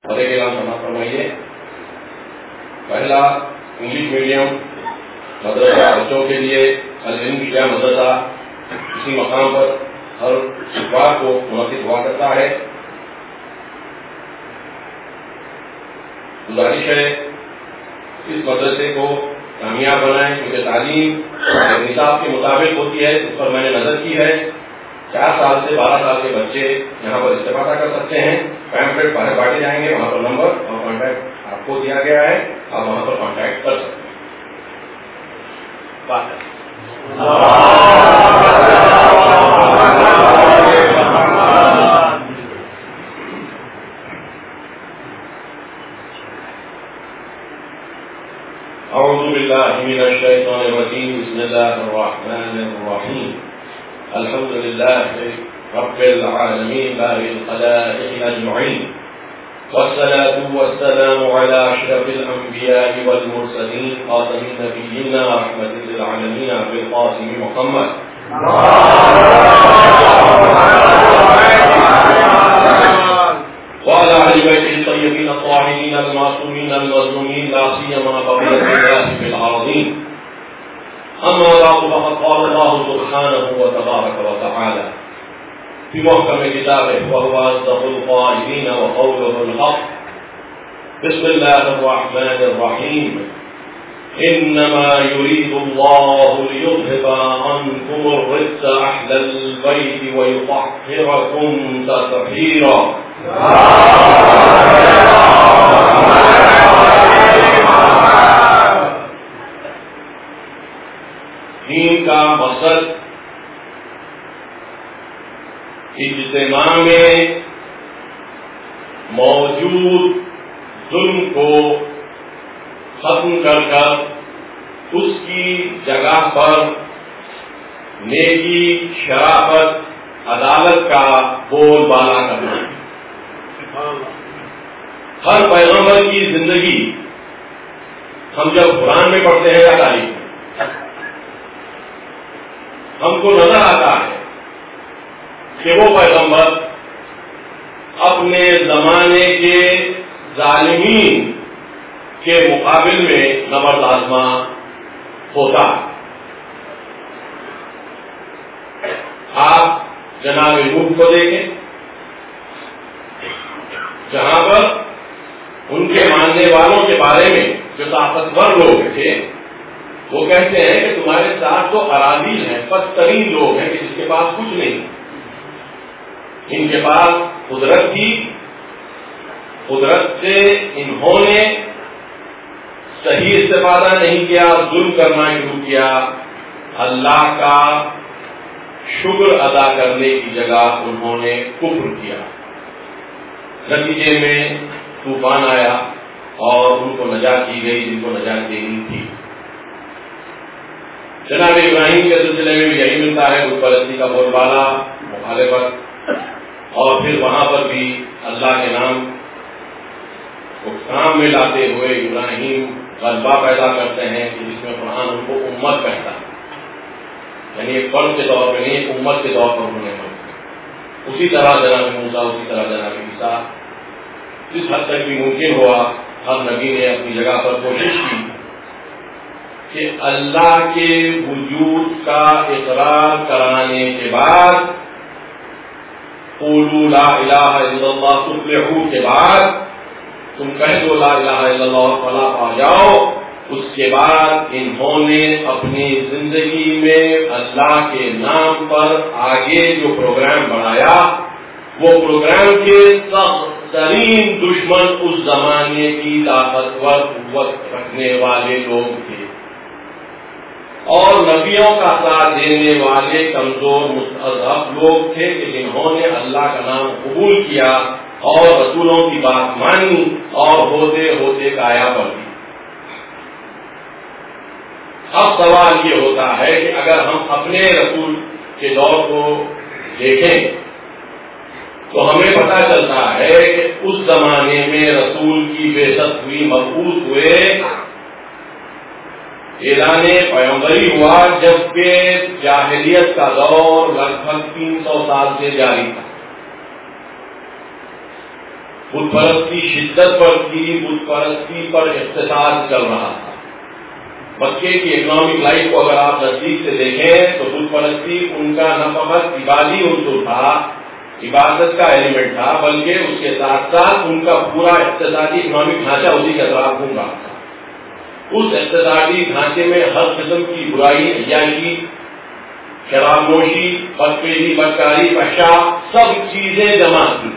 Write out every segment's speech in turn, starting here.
کے اعلان سماعت فرمائیے. پہلا انگلش میڈیم مدرسہ بچوں کے لیے العلم کیا مدرسہ اسی مقام پر ہر اتوار کو منعقد ہوا کرتا ہے. گزارش ہے اس مدرسے کو کامیاب بنائیں کیونکہ تعلیم نصاب کے مطابق ہوتی ہے. اس پر میں نے نظر کی ہے 4 سال سے 12 سال کے بچے یہاں پر استفادہ کر سکتے ہیں. پیمفلیٹ باہر بانٹے جائیں گے, وہاں پر نمبر اور کانٹیکٹ آپ کو دیا گیا ہے, آپ وہاں پر کانٹیکٹ کر سکتے ہیں. اعوذ باللہ من الشیطان الرجیم. بسم اللہ الرحمن الرحیم. الحمد للہ رب العالمین بارئ الخلائق اجمعین والصلاة والسلام على أشرف الأنبياء والمرسلين خاتم نبينا رحمة للعالمين أبي القاسم محمد وعلى أهل بيته الطيبين الطاهرين المعصومين المظلومين لا سيما بقية الله في الأرضين. أما بعد فقد قال الله سبحانه وتبارك وتعالى في محكم كتابه وهو أصدق القائلين وقوله الحق. بسم الله الرحمن الرحيم. إنما يريد الله ليذهب عنكم الرجس أهل البيت ويطهركم تطهيرا. دین کا مقصد اجتماع میں موجود ظلم کو ختم کر اس کی جگہ پر نیکی, شرافت, عدالت کا بول بالا کرنا. ہر پیغمبر کی زندگی ہم جب قرآن میں پڑھتے ہیں یا تاریخ میں ہم کو نظر آتا ہے کہ وہ پیغمبر اپنے زمانے کے ظالمین کے مقابل میں نبرد آزما ہوتا. آپ جناب نوح کو دیکھیں جہاں پر ان کے ماننے والوں کے بارے میں جو طاقتور لوگ تھے وہ کہتے ہیں کہ تمہارے ساتھ تو اراذیل ہیں, بدترین لوگ ہیں کہ جس کے پاس کچھ نہیں. ان کے پاس قدرت تھی, قدرت سے انہوں نے صحیح استفادہ نہیں کیا, ظلم کرنا شروع کیا. اللہ کا شکر ادا کرنے کی جگہ انہوں نے کفر کیا. نتیجے میں طوفان آیا اور ان کو نجات دی گئی جن کو نجات دینی تھی. جناب ابراہیم کے سلسلے میں بھی یہی ملتا ہے, بت پرستی کا بول بالا, مخالفت, اور پھر وہاں پر بھی اللہ کے نام کو کام میں لاتے ہوئے ابراہیم غلبہ پیدا کرتے ہیں کہ جس میں قرآن ان کو امت کہتا ہے, یعنی ایک فرد کے طور پر نہیں, ایک امت کے طور پر انہوں نے مت. اسی طرح جناب موسیٰ, اسی طرح جناب عیسیٰ. جس حد تک بھی ممکن ہوا ہر نبی نے اپنی جگہ پر کوشش کی کہ اللہ کے وجود کا اقرار کرانے کے بعد, قولوا لا الہ الا اللہ تفلحوا کے بعد, تم کہہ دو لا الہ الا اللہ فلاح پا جاؤ. اس کے بعد انہوں نے اپنی زندگی میں اللہ کے نام پر آگے جو پروگرام بنایا وہ پروگرام کے سخت ترین دشمن اس زمانے کی طاقتور قوت رکھنے والے لوگ تھے, اور نبیوں کا ساتھ دینے والے کمزور مستضعف لوگ تھے کہ جنہوں نے اللہ کا نام قبول کیا اور رسولوں کی بات مانی اور ہوتے ہوتے کایا پر دی. اب سوال یہ ہوتا ہے کہ اگر ہم اپنے رسول کے دور کو دیکھیں تو ہمیں پتہ چلتا ہے کہ اس زمانے میں رسول کی بعثت ہوئی, مبعوث ہوئے, اعلان پیغمبری ہوا جبکہ جاہلیت کا دور لگ بھگ 300 سال سے جاری تھا. بت پرستی شدت پر تھی، بت پرستی پر اقتصاد چل رہا تھا. مکے کی اکنامک لائف کو اگر آپ نزدیک سے دیکھیں تو بت پرستی ان کا نہ فقط عبادی عنصر تھا، عبادت کا ایلیمنٹ تھا، بلکہ اس کے ساتھ ساتھ ان کا پورا اقتصادی اکنامک ڈھانچہ اسی کے اطراف گھوم رہا تھا. اس اقتصادی ڈھانچے میں ہر قسم کی برائی، عیاشی، شراب نوشی، بدپیشی، بدکاری، فحشا، سب چیزیں جمع تھی.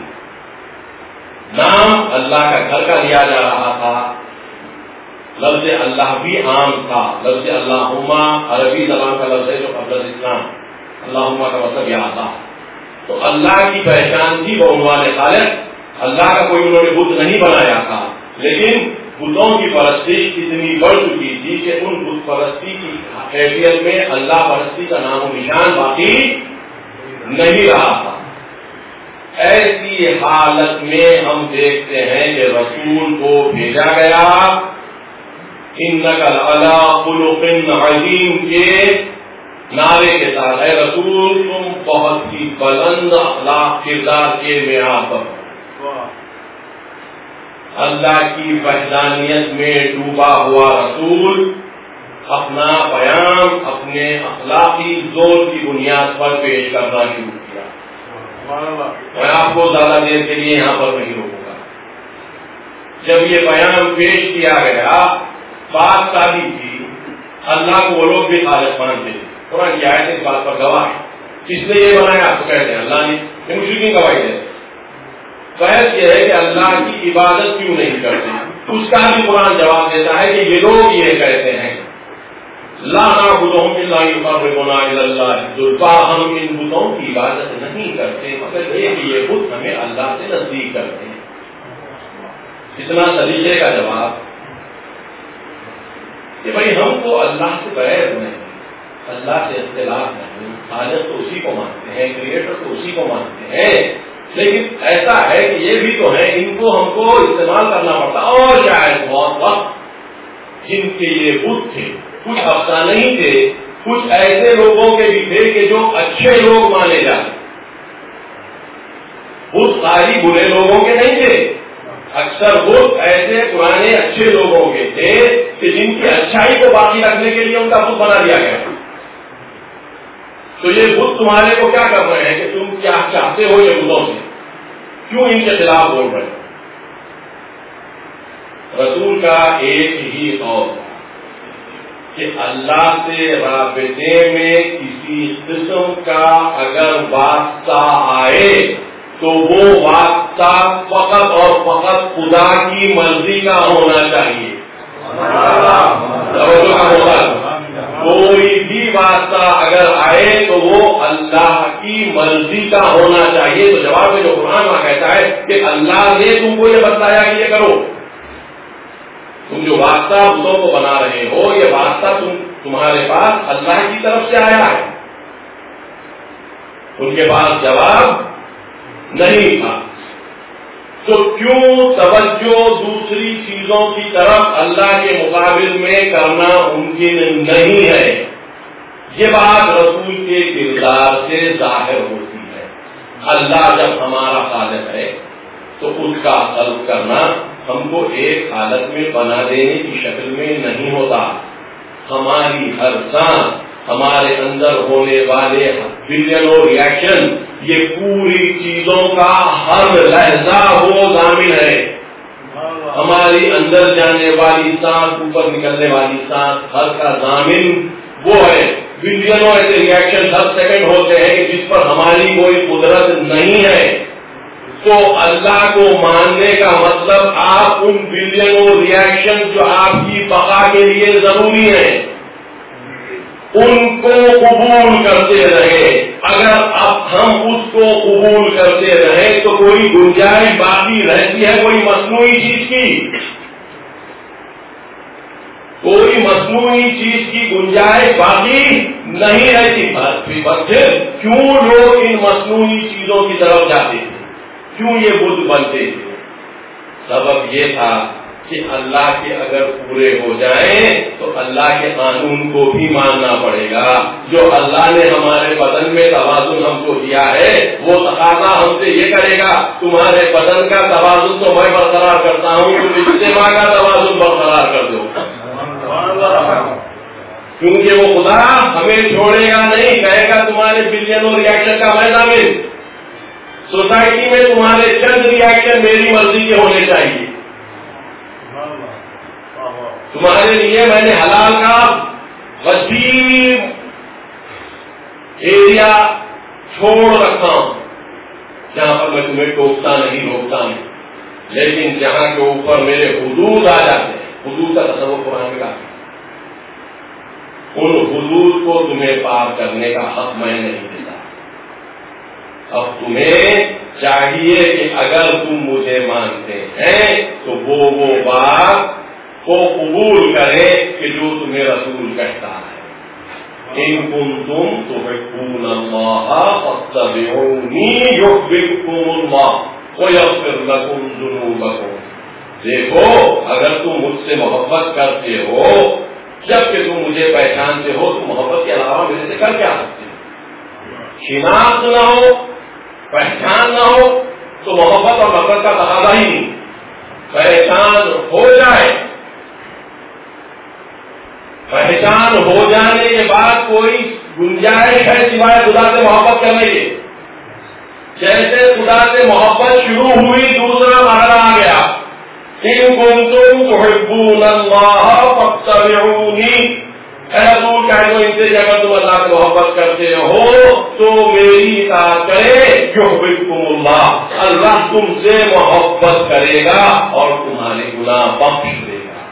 نام اللہ کا گھر کا لیا جا رہا تھا. لفظ اللہ بھی عام تھا. لفظ اللہما عربی زبان کا لفظ ہے جو قبل الاسلام اللہما کا مطلب یہ آتا. تو اللہ کی پہچان تھی بعنوان خالق. اللہ کا کوئی انہوں نے بت نہیں بنایا تھا، لیکن بتوں کی پرستش اتنی بڑھ چکی تھی کہ ان بت پرستی کی حیثیت میں اللہ پرستی کا نام و نشان باقی نہیں رہا تھا. ایسی حالت میں ہم دیکھتے ہیں کہ رسول کو بھیجا گیا انک لعلی خلق عظیم کے نعرے کے ساتھ. اے رسول تم بہت ہی بلند اخلاق کردار کے معیار پر، اللہ کی وحدانیت میں ڈوبا ہوا رسول اپنا بیان اپنے اخلاقی زور کی بنیاد پر پیش کرنا شروع کیا. میں آپ کو زیادہ دیر کے لیے یہاں پر نہیں روکوں گا. جب یہ بیان پیش کیا گیا، بات سادی تھی. اللہ کو وہ لوگ بھی خالق مانتے تھے. قرآن کی آیت اس بات پر گواہ ہے. کس نے یہ بنایا؟ آپ کو کہتے ہیں اللہ نے. یہ مشرکین گواہی ہے. بحث یہ ہے کہ اللہ کی عبادت کیوں نہیں کرتے. اس کا بھی قرآن جواب دیتا ہے کہ یہ لوگ یہ کہتے ہیں لا نعبدهم الا يقربونا الى الله زلفى. ہم ان بتوں کی عبادت نہیں کرتے مگر یہ کہ یہ بت ہمیں اللہ سے نزدیک کرتے ہیں. اتنا سلیقے کا جواب کہ بھائی ہم کو اللہ سے بغیر نہیں، اللہ سے اختلاف نہیں. خالق تو اسی کو مانتے ہیں، کریٹر تو اسی کو مانتے ہیں، لیکن ایسا ہے کہ یہ بھی تو ہے ان کو ہم کو استعمال کرنا پڑتا. اور شاید بہت وقت جن کے یہ بت تھے کچھ افسانہ نہیں تھے، کچھ ایسے لوگوں کے بھی تھے کہ جو اچھے لوگ مانے جاتے. بت ساری برے لوگوں کے نہیں تھے. اکثر بت ایسے پرانے اچھے لوگوں کے تھے کہ جن کی اچھائی کو باقی رکھنے کے لیے ان کا بت بنا دیا گیا. تو یہ بت تمہارے کو کیا کر رہے ہیں کہ تم کیا چاہتے ہو یہ بتوں سے، کیوں ان کے خلاف بول رہے ہیں. رسول کا ایک ہی قول کہ اللہ سے رابطے میں کسی قسم کا اگر واسطہ آئے تو وہ واسطہ فقط اور فقط خدا کی مرضی کا ہونا چاہیے. کوئی بھی واسطہ اگر آئے تو وہ اللہ کی مرضی کا ہونا چاہیے. تو جواب میں جو قرآن وہاں کہتا ہے کہ اللہ نے تم کو یہ بتایا کہ یہ کرو. تم جو واسطہ بتوں کو بنا رہے ہو یہ واسطہ تمہارے پاس اللہ کی طرف سے آیا ہے. ان کے پاس جواب نہیں تھا. تو کیوں توجہ دوسری چیزوں کی طرف اللہ کے مقابل میں کرنا ممکن نہیں ہے. یہ بات رسول کے کردار سے ظاہر ہوتی ہے. اللہ جب ہمارا خالق ہے تو اس کا خلق کرنا ہم کو ایک حالت میں بنا دینے کی شکل میں نہیں ہوتا. ہماری ہر سانس، ہمارے اندر ہونے والے بلینوں ریئیکشن، یہ پوری چیزوں کا ہر لہجہ وہ ضامن ہے. ہماری اندر جانے والی سانس، اوپر نکلنے والی سانس، ہر کا ضامن وہ ہے. بلینوں ایسے ریئیکشن ہر سیکنڈ ہوتے ہیں کہ جس پر ہماری کوئی قدرت نہیں ہے. تو اللہ کو ماننے کا مطلب آپ ان بلینوں ریئیکشن جو آپ کی بقا کے لیے ضروری ہیں ان کو قبول کرتے رہے. اگر اب ہم اس کو قبول کرتے رہے تو کوئی گنجائش باقی رہتی ہے کوئی مصنوعی چیز کی؟ کوئی مصنوعی چیز کی گنجائش باقی نہیں رہتی. پھر کیوں لوگ ان مصنوعی چیزوں کی طرف جاتے تھے؟ کیوں یہ بدھ بنتے تھے؟ سبب یہ تھا کہ اللہ کے اگر پورے ہو جائیں تو اللہ کے قانون کو بھی ماننا پڑے گا. جو اللہ نے ہمارے بدن میں توازن ہم کو دیا ہے وہ تقاضا ہم سے یہ کرے گا تمہارے بدن کا توازن تو میں برقرار کرتا ہوں, تم اجتماع کا توازن برقرار کر دو. کیونکہ وہ خدا ہمیں چھوڑے گا نہیں, کہے گا تمہارے بلینوں ریاکشن کا میں ضامن. سوسائٹی میں تمہارے چند ریاکشن میری مرضی کے ہونے چاہیے. تمہارے لیے میں نے حلال کا وسیع ایریا چھوڑ رکھا ہوں جہاں پر میں تمہیں ٹوکتا نہیں روکتا نہیں, لیکن جہاں کے اوپر میرے حدود آ جاتے ہیں, حدود کا تصور قرآن کا, ان حدود کو تمہیں پار کرنے کا حق میں نہیں دیتا. اب تمہیں چاہیے کہ اگر تم مجھے مانتے ہیں تو وہ بات کو قبول کرے کہ جو تمہیں رسول کہتا ہے. ان کنتم تحبون اللہ فاتبعونی یحببکم اللہ ویغفر لکم ذنوبکم. دیکھو اگر تم مجھ سے محبت کرتے ہو, جب کہ تم مجھے پہچانتے ہو تو محبت کے علاوہ میرے سے کر کیا سکتے ہو؟ شناخت نہ ہو, پہچان نہ ہو تو محبت اور نفرت کا تقاضا ہی نہیں. پہچان ہو جائے, پہچان ہو جانے کے بعد کوئی گنجائش ہے سوائے خدا سے محبت کرنے کے. جیسے خدا سے محبت شروع ہوئی دوسرا مرحلہ آ گیا, ان کنتم تحبون اللہ فاتبعونی. اے رسول کہہ دو ان سے کہ اگر تم اللہ سے محبت کرتے ہو تو میری اطاعت کرے. یحببکم اللہ, اللہ تم سے محبت کرے گا اور تمہارے گناہ بخش دے گا,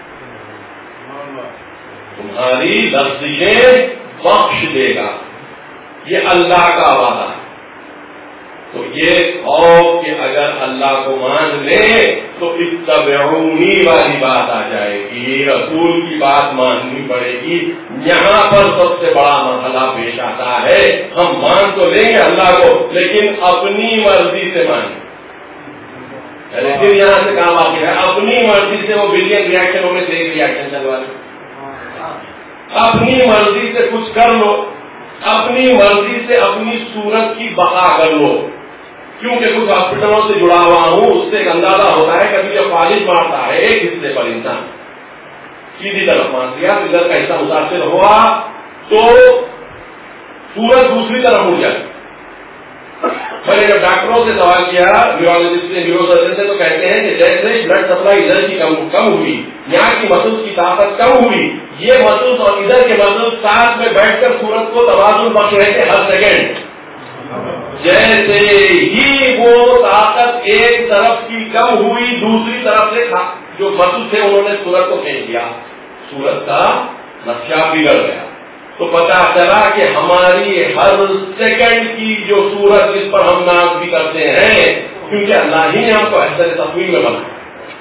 تمہاری لفظیں بخش دے گا. یہ اللہ کا وعدہ ہے. تو یہ خوف کہ اگر اللہ کو مان لے تو اتبعونی والی بات آ جائے گی, رسول کی بات ماننی پڑے گی. یہاں پر سب سے بڑا مرحلہ پیش آتا ہے. ہم مان تو لیں گے اللہ کو لیکن اپنی مرضی سے مانیں. لیکن یہاں سے کام واقع ہے, اپنی مرضی سے وہ بلین ریاکشنوں میں سے ایک ریاکشن چلوا لیں, اپنی مرضی سے کچھ کر لو, اپنی مرضی سے اپنی صورت کی بقا کر لو. کیونکہ کچھ ہاسپٹلوں سے جڑا ہوا ہوں, اس سے ایک اندازہ ہوتا ہے کبھی جب فالج مارتا ہے ایک حصے پر انسان سیدھی طرف مار دیا, ادھر کا حصہ متاثر ہوا تو صورت دوسری طرف اڑ جائے. میں نے جب ڈاکٹروں سے سوال کیا, نیورولوجسٹ سے, نیورو سرجن سے, تو کہتے ہیں کہ جیسے بلڈ سپلائی ادھر کی کم ہوئی, یہاں کی مسلس کی طاقت کم ہوئی, یہ مسلس اور ادھر کے مسلس ساتھ میں بیٹھ کر صورت کو توازن بخش رہے تھے ہر سیکنڈ. جیسے ہی وہ طاقت ایک طرف کی کم ہوئی دوسری طرف سے جو مسلس تھے انہوں نے صورت کو کھینچ دیا, صورت کا نقشہ بگڑ گیا. تو پتا چلا کہ ہماری ہر سیکنڈ کی جو صورت جس پر ہم ناز بھی کرتے ہیں, کیونکہ اللہ ہی نے ہم کو احسن تقویم میں بنایا,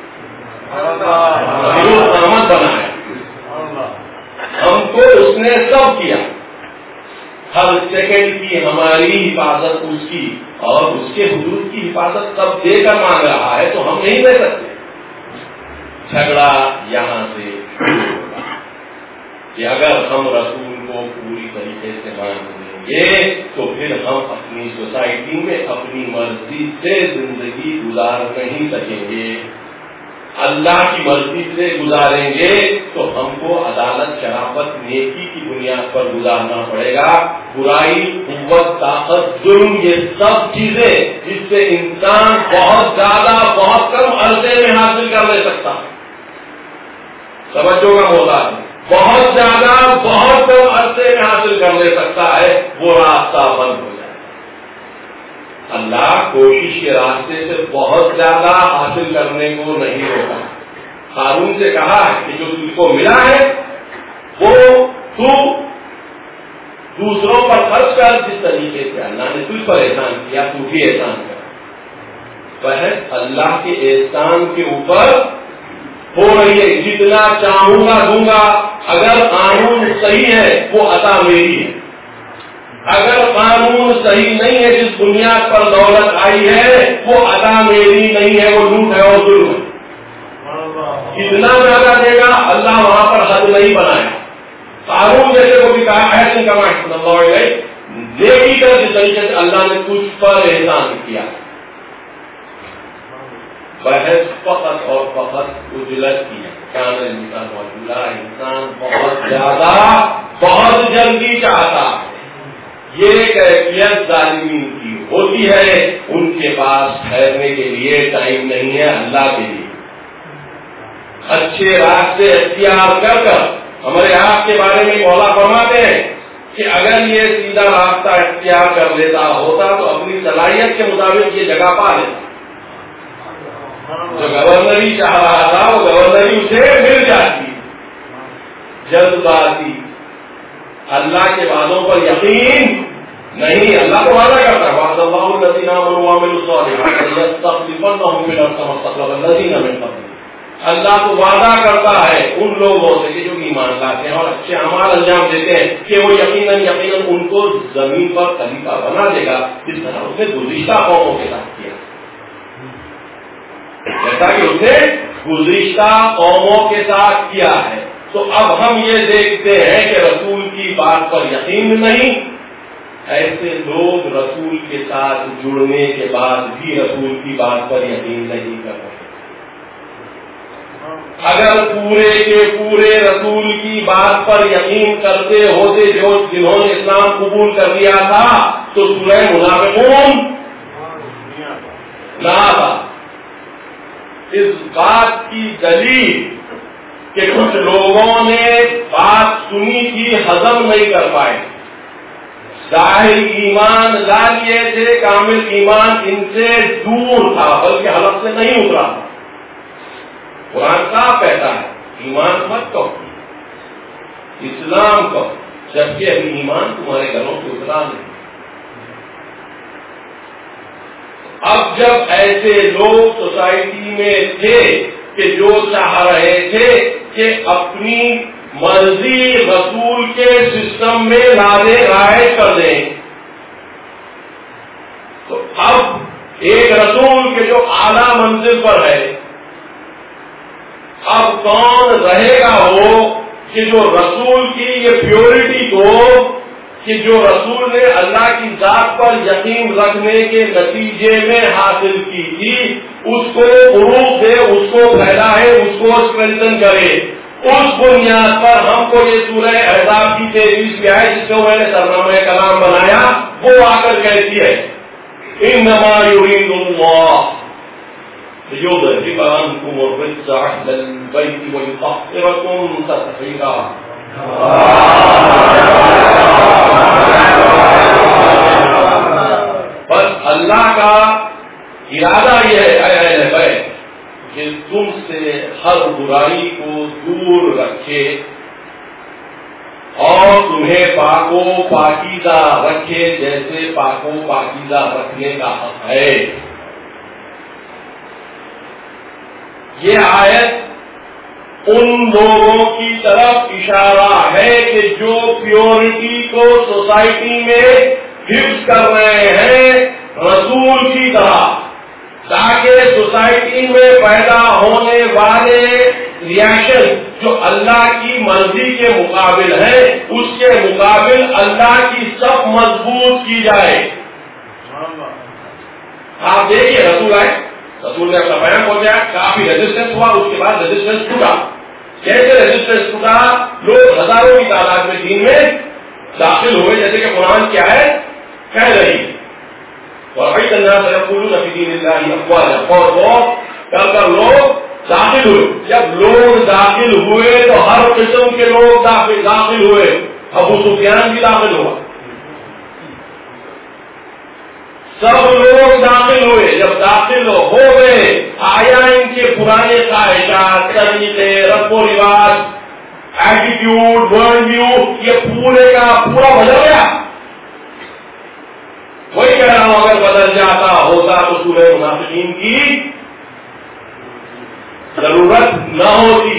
بنایا, ہم کو اس نے سب کیا. ہر سیکنڈ کی ہماری حفاظت اس کی اور اس کے حدود کی حفاظت سب دے کر مانگ رہا ہے, تو ہم نہیں دے سکتے. جھگڑا یہاں سے کہ اگر ہم رسول کو پوری طریقے سے مان لیں گے تو پھر ہم اپنی سوسائٹی میں اپنی مرضی سے زندگی گزار نہیں سکیں گے. اللہ کی مرضی سے گزاریں گے تو ہم کو عدالت, شرافت, نیکی کی بنیاد پر گزارنا پڑے گا. برائی, قوت, طاقت, ظلم, یہ سب چیزیں جس سے انسان بہت زیادہ بہت کم عرصے میں حاصل کر لے سکتا ہے. توجہ کا ہوتا ہے, بہت زیادہ بہت کم عرصے میں حاصل کر لے سکتا ہے, وہ راستہ بند ہو جائے. اللہ کوشش کے راستے سے بہت زیادہ حاصل کرنے کو نہیں روکا. قارون سے کہا کہ جو تجھ کو ملا ہے وہ تو دوسروں پر خرچ کر, جس طریقے سے اللہ نے تجھ پر احسان کیا تو بھی احسان کر. وہ اللہ کے احسان کے اوپر ہو رہی ہے, جتنا چاہوں گا دوں گا. اگر قانون صحیح ہے وہ عطا میری ہے, اگر قانون صحیح نہیں ہے جس بنیاد پر دولت آئی ہے وہ عطا میری نہیں ہے, وہ لوٹ ہے اور ظلم ہے. کتنا زیادہ دے گا؟ اللہ وہاں پر حد نہیں بنایا. قارون جیسے کو بھی کہا احسن کما احسن اللہ علیہ، نیکی کر جس طریقے سے اللہ نے تجھ پر احسان کیا. بحث فقط اور فقط اجلت کی ہے. کان الانسان عجولا، انسان بہت زیادہ بہت جلدی چاہتا ہے. یہ کیفیت ظالمین کی ہوتی ہے، ان کے پاس ٹھہرنے کے لیے ٹائم نہیں ہے اللہ کے لیے. اچھے راستے اختیار کر کر ہمارے آپ کے بارے میں مولا فرماتے ہیں کہ اگر یہ سیدھا راستہ اختیار کر لیتا ہوتا تو اپنی صلاحیت کے مطابق یہ جگہ پا لیتا. جو گورنری چاہ رہا تھا وہ گورنری اسے مل جاتی. جلد بازی، اللہ کے وعدوں پر یقین نہیں. اللہ کو وعدہ کرتا ہے وعد اللہ الذین آمنوا وعملوا الصالحات لیستخلفنهم فی الارض کما استخلف الذین من قبلهم. اللہ کو وعدہ کرتا ہے ان لوگوں سے کہ جو ایمان لاتے ہیں اور اچھے اعمال انجام دیتے ہیں کہ وہ یقیناً ان کو زمین پر خلیفہ بنا دے گا، جس طرح اس نے گزشتہ قوموں کے ساتھ کیا. جیسا کہ اس نے گزشتہ قوموں کے ساتھ کیا ہے. تو اب ہم یہ دیکھتے ہیں کہ رسول کی بات پر یقین نہیں. ایسے لوگ رسول کے ساتھ جڑنے کے بعد بھی رسول کی بات پر یقین نہیں کر رہے. اگر پورے کے پورے رسول کی بات پر یقین کرتے ہوتے جنہوں نے اسلام قبول کر لیا تھا تو سورہ منافقون نہ تھا. اس بات کی دلیل کہ کچھ لوگوں نے بات سنی تھی ہضم نہیں کر پائے. ظاہر ایمان لا لیے تھے، کامل ایمان ان سے دور تھا بلکہ حلق سے نہیں اترا. قرآن صاف کہتا ہے ایمان مت کہو، اسلام کہو، جبکہ ابھی ایمان تمہارے گھروں سے اترا نہیں. اب جب ایسے لوگ سوسائٹی میں تھے کہ جو چاہ رہے تھے کہ اپنی مرضی رسول کے سسٹم میں لانے رائج کر دیں، تو اب ایک رسول کے جو اعلیٰ منزل پر ہے، اب کون رہے گا وہ کہ جو رسول کی یہ پیورٹی کو کہ جو رسول نے اللہ کی ذات پر یقین رکھنے کے نتیجے میں حاصل کی تھی اس کو فروغ دے، اس کو پھیلائے، اس کو اسٹرینتھن کرے. اس بنیاد پر ہم کو یہ سورہ احزاب کی 23 آیت جس کو میں نے سرنامہ کلام بنایا وہ آ کر کہتی ہے انما یرید اللہ لِيُذْهِبَ عَنْكُمُ الرِّجْسَ أَهْلَ الْبَيْتِ وَيُطَهِّرَكُمْ تَطْهِيرًا. بس اللہ کا ارادہ یہ ہے اے اہل بیت کہ تم سے ہر برائی کو دور رکھے اور تمہیں پاک و پاکیزہ رکھے جیسے پاک و پاکیزہ رکھنے کا حق ہے. یہ آیت ان لوگوں کی طرف اشارہ ہے کہ جو پیورٹی کو سوسائٹی میں حفظ کر رہے ہیں رسول کی طرح، تاکہ سوسائٹی میں پیدا ہونے والے ریاکشن جو اللہ کی مرضی کے مقابل ہے اس کے مقابل اللہ کی سب مضبوط کی جائے. آپ دیکھیے رسول آئے، رسول نے اپنا بیان ہو گیا، کافی ریزسٹنس ہوا، اس کے بعد ریزسٹنس ٹوٹا. کیسے ریزسٹنس ٹوٹا؟ لوگ ہزاروں کی تعداد میں دین میں داخل ہوئے، جیسے کہ قرآن کیا ہے کہہ رہی وَرَأَيْتَ النَّاسَ يَدْخُلُونَ فِي دِينِ اللَّهِ أَفْوَاجًا. اور وہ کر لوگ داخل ہوئے. جب لوگ داخل ہوئے تو ہر قسم کے لوگ داخل ہوئے. ابو سفیان بھی داخل ہوا، سب لوگ داخل ہوئے. جب داخل ہو گئے آیا ان کے پرانے خواہشات، طریقے، رسم و رواج، ایٹیٹیوڈ، ورلڈ ویو یہ پورے کا پورا بدل گیا. وہی کہہ رہا ہوں اگر بدل جاتا ہوتا تو سورہ منافقین کی ضرورت نہ ہوتی.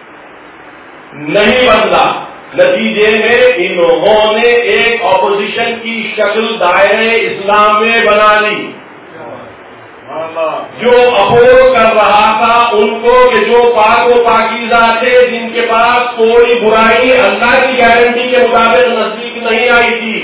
نہیں بدلا. نتیجے میں انہوں نے ایک اپوزیشن کی شکل دائرے اسلام میں بنا لی. جو اپوز کر رہا تھا ان کو کہ جو پاک و پاکیزہ تھے، جن کے پاس کوئی برائی اللہ کی گارنٹی کے مطابق نزدیک نہیں آئی تھی،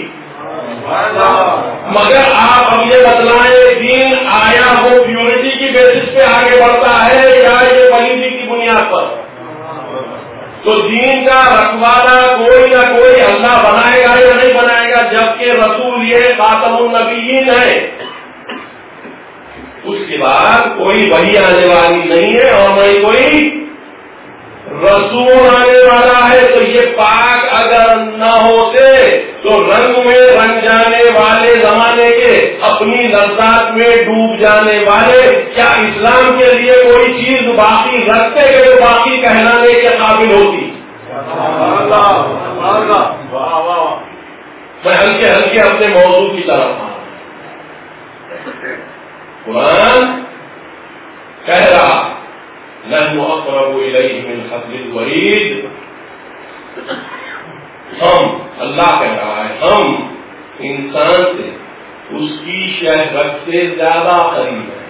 مگر آپ اب یہ بتلائیں دین آیا وہ پیورٹی کی بیسس پہ آگے بڑھتا ہے یا یہ پلیتی کی بنیاد پر؟ تو دین کا رکھوالا کوئی نہ کوئی اللہ بنائے گا یا نہیں بنائے گا، جبکہ رسول یہ خاتم النبیین ہے، اس کے بعد کوئی وحی آنے والی نہیں ہے اور نہ ہی کوئی رسول آنے والا ہے۔ تو یہ پاک اگر نہ ہوتے تو رنگ میں رنگ جانے والے زمانے کے، اپنی لذات میں ڈوب جانے والے، کیا اسلام کے لیے کوئی چیز باقی رکھتے ہوئے باقی کہلانے کے قابل ہوتی؟ میں ہلکے ہلکے اپنے موضوع کی طرف آؤں۔ قرآن کہہ رہا نحن اقرب الیہ من حبل الورید، ہم، اللہ کہہ رہا ہے، ہم انسان سے اس کی شہرت سے زیادہ قریب ہے۔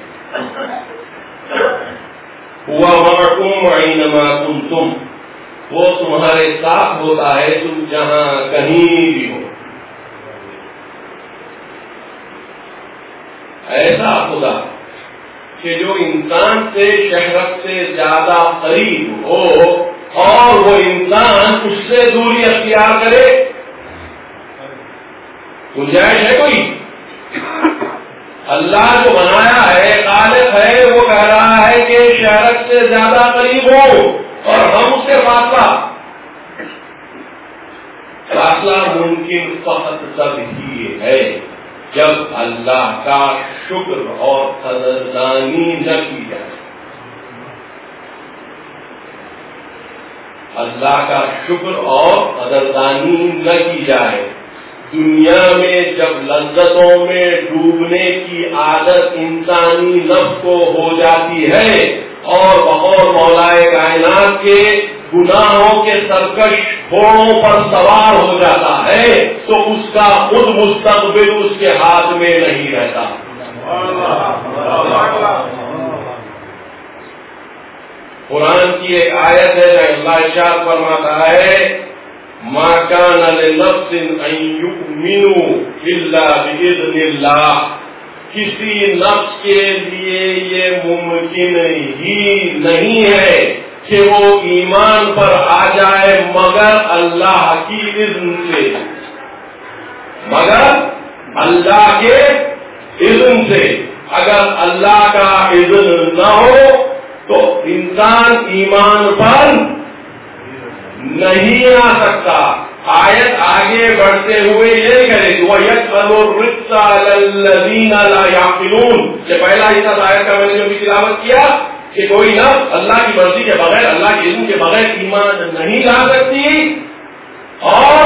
ہوا معکم اینما کنتم، وہ تمہارے ساتھ ہوتا ہے تم جہاں کہیں بھی ہو۔ ایسا خدا کہ جو انسان سے شہرت سے زیادہ قریب ہو اور وہ انسان اس سے دوری اختیار کرے، گنجائش ہے کوئی؟ اللہ جو بنایا ہے، خالق ہے، وہ کہہ رہا ہے کہ شہرت سے زیادہ قریب ہو اور ہم اس سے فاصلہ ممکن فقط تب ہی ہے جب اللہ کا شکر اور قدردانی نہ کی جائے۔ اللہ کا شکر اور قدردانی نہ کی جائے۔ دنیا میں جب لذتوں میں ڈوبنے کی عادت انسانی نفس کو ہو جاتی ہے اور بغور مولائے کائنات کے گناہوں کے سرکش گھوڑوں پر سوار ہو جاتا ہے تو اس کا خود مستقبل اس کے ہاتھ میں نہیں رہتا۔ قرآن کی ایک آیت ہے جو اللہ ارشاد فرماتا ہے ما كان لنفس ان يؤمنوا الا باذن الله، کسی نفس کے لیے یہ ممکن ہی نہیں ہے کہ وہ ایمان پر آ جائے مگر اللہ کی اذن سے، مگر اللہ کے اذن سے۔ اگر اللہ کا اذن نہ ہو تو انسان ایمان پر نہیں آ سکتا۔ آیت آگے بڑھتے ہوئے یہ کرے وَيَسْأَلُ الرِّزْقَ عَلَى الَّذِينَ لَا يَعْقِلُونَ، کہ پہلا حصہ آیت کا میں نے جو بھی تلاوت کیا کہ کوئی نفس اللہ کی مرضی کے بغیر، اللہ کے اذن کے بغیر ایمان نہیں لا سکتی، اور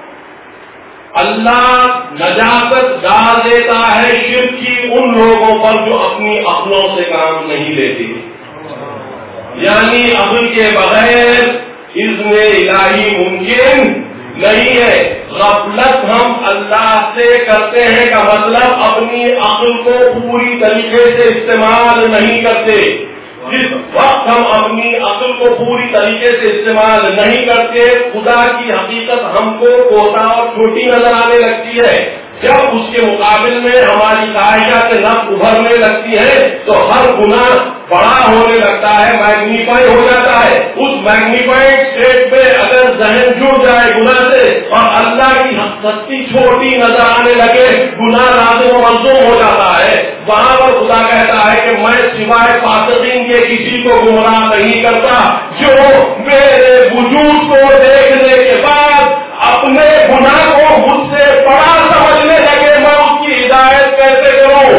اللہ نجاست ڈال دیتا ہے شرک کی ان لوگوں پر جو اپنی عقلوں سے کام نہیں لیتے، یعنی عقل کے بغیر اذن الہی ممکن نہیں ہے۔ غفلت ہم اللہ سے کرتے ہیں کا مطلب اپنی عقل کو پوری طریقے سے استعمال نہیں کرتے۔ جس وقت ہم اپنی عقل کو پوری طریقے سے استعمال نہیں کرتے، خدا کی حقیقت ہم کو کوتا اور چھوٹی نظر آنے لگتی ہے۔ جب اس کے مقابل میں ہماری خواہشات نفس ابھرنے لگتی ہے تو ہر گناہ بڑا ہونے لگتا ہے، میگنیفائی ہو جاتا ہے۔ اس میگنیفائڈ اسٹیٹ پہ اگر ذہن جڑ جائے گناہ سے اور اللہ کی ہستی چھوٹی نظر آنے لگے، گناہ لازم و ملزوم ہو جاتا ہے۔ وہاں پر خدا کہتا ہے کہ میں سوائے فاسقین کے کسی کو گمراہ نہیں کرتا، جو میرے وجود کو دیکھنے کے بعد اپنے گناہ کو مجھ سے بڑا سمجھنے لگے، میں اس کی ہدایت کیسے کروں؟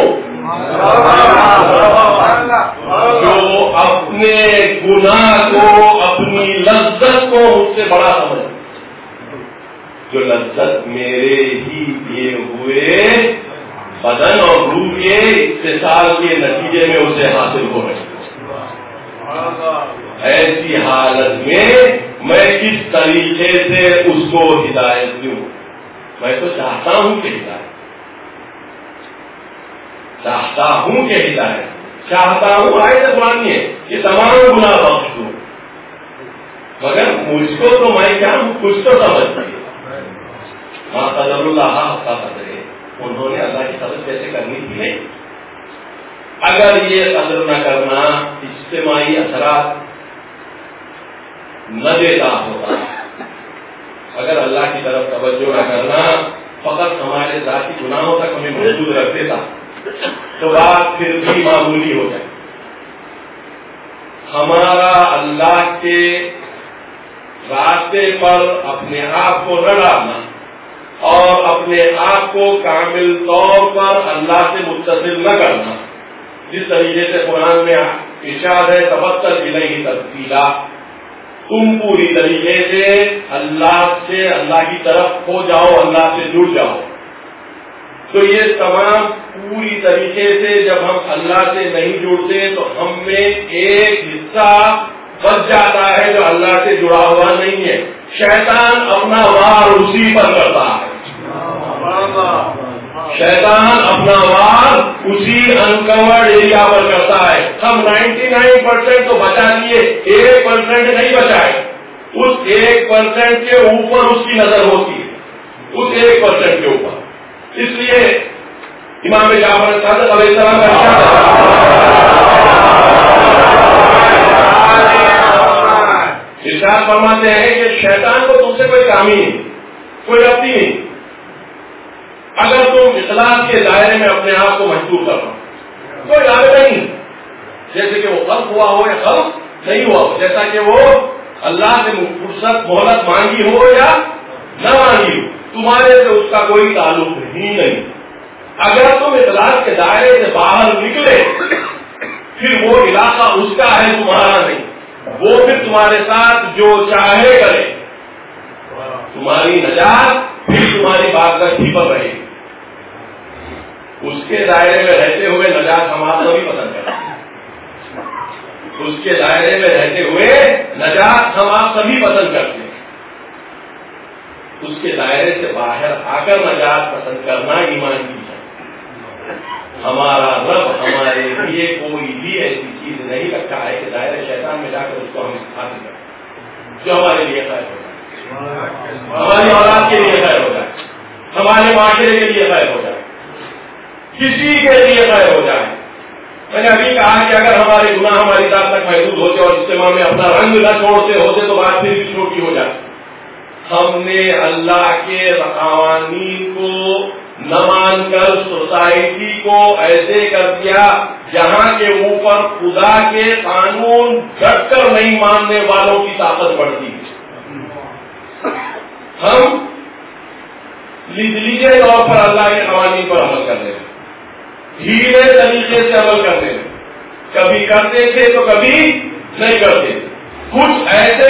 جو اپنے گناہ کو، اپنی لذت کو مجھ سے بڑا سمجھے، جو لذت میرے ہی دیے ہوئے بدن اور روح کے اتصال کے نتیجے میں اسے حاصل ہو رہی ہے۔ ایسی حالت میں میں کس طریقے سے اس کو ہدایت دوں؟ میں تو چاہتا ہوں کہ ہدایت، چاہتا ہوں آئے تو قرآن ہے کہ تمام گناہ بخش دوں، مگر مجھ کو تو میں کیا ہوں کچھ تو سمجھتی ہے. ماں قدر اللہ حق قدرے، انہوں نے اللہ کی قدر کیسے کرنی تھی نہیں. اگر یہ قدر نہ کرنا اجتماعی اثرات نہ دیتا ہوتا، اگر اللہ کی طرف توجہ نہ کرنا فقط ہمارے ذاتی گناہوں تک ہمیں محدود رکھ دیتا تو بات پھر بھی معمولی ہو جائے. ہمارا اللہ کے راستے پر اپنے آپ کو نہ ڈالنا اور اپنے آپ کو کامل طور پر اللہ سے متصل نہ کرنا، جس طریقے سے قرآن میں ارشاد ہے تبتل الیہ تبتیلا، تم پوری طریقے سے اللہ کی طرف ہو جاؤ، اللہ سے جڑ جاؤ. تو یہ تمام پوری طریقے سے جب ہم اللہ سے نہیں جڑتے تو ہم میں ایک حصہ بچ جاتا ہے جو اللہ سے جڑا ہوا نہیں ہے. شیطان اپنا وار اسی پر کرتا ہے، شیطان اپنا وار اسی انکورڈ ایریا پر کرتا ہے. ہم 99% تو بچا لیے، 1% نہیں بچائے. اس 1% کے اوپر اس کی نظر ہوتی ہے، اس 1% کے اوپر. اس لیے امام جعفر صادق علیہ السلام کا ارشاد فرماتے ہیں کہ شیطان کو تم سے کوئی کام ہی نہیں، کوئی ربطی نہیں. اگر تم اخلاص کے دائرے میں اپنے آپ کو محدود کر رہا ہو، کوئی رابطہ نہیں، جیسے کہ وہ خلق ہوا ہو یا خلق نہیں ہوا ہو، جیسا کہ وہ اللہ سے فرصت مہلت مانگی ہو یا نہ مانگی ہو، تمہارے سے اس کا کوئی تعلق ہی نہیں. اگر تم اخلاص کے دائرے سے باہر نکلے پھر وہ علاقہ اس کا ہے، تمہارا نہیں. وہ پھر تمہارے ساتھ جو چاہے کرے، تمہاری نجات پھر تمہاری بازگشتی پر رہے. اس کے دائرے میں رہتے ہوئے نجات ہم آپ کو بھی پسند کرتے ہیں، اس کے دائرے میں رہتے ہوئے نجات ہم آپ سبھی پسند کرتے ہیں. اس کے دائرے سے باہر آ کر نجات پسند کرنا ایمان کی ہے. ہمارا رب ہمارے لیے کوئی بھی ایسی چیز نہیں رکھا ہے کہ دائرے شیطان میں جا کر اس کو ہم حاصل کریں جو ہمارے لیے خیر ہو جائے، ہماری اولاد کے لیے خیر ہو جائے، ہمارے معاشرے کے لیے خیر ہو جائے، کسی کے لیے خیر ہو جائے. میں نے ابھی کہا کہ اگر ہمارے گناہ ہماری ذات تک محدود ہوتے اور اجتماع میں اپنا رنگ نہ چھوڑتے ہوتے تو بات پھر بھی چھوٹی ہو جاتی. ہم نے اللہ کے قوانین کو نہ مان کر سوسائٹی کو ایسے کر دیا جہاں کے اوپر خدا کے قانون ڈٹ کر نہیں ماننے والوں کی طاقت بڑھتی ہے. ہم لیجے طور پر اللہ کے قوانین پر عمل کرنے میں، دھیرے طریقے سے عمل کرنے میں، کبھی کرتے تھے تو کبھی نہیں کرتے. کچھ ایسے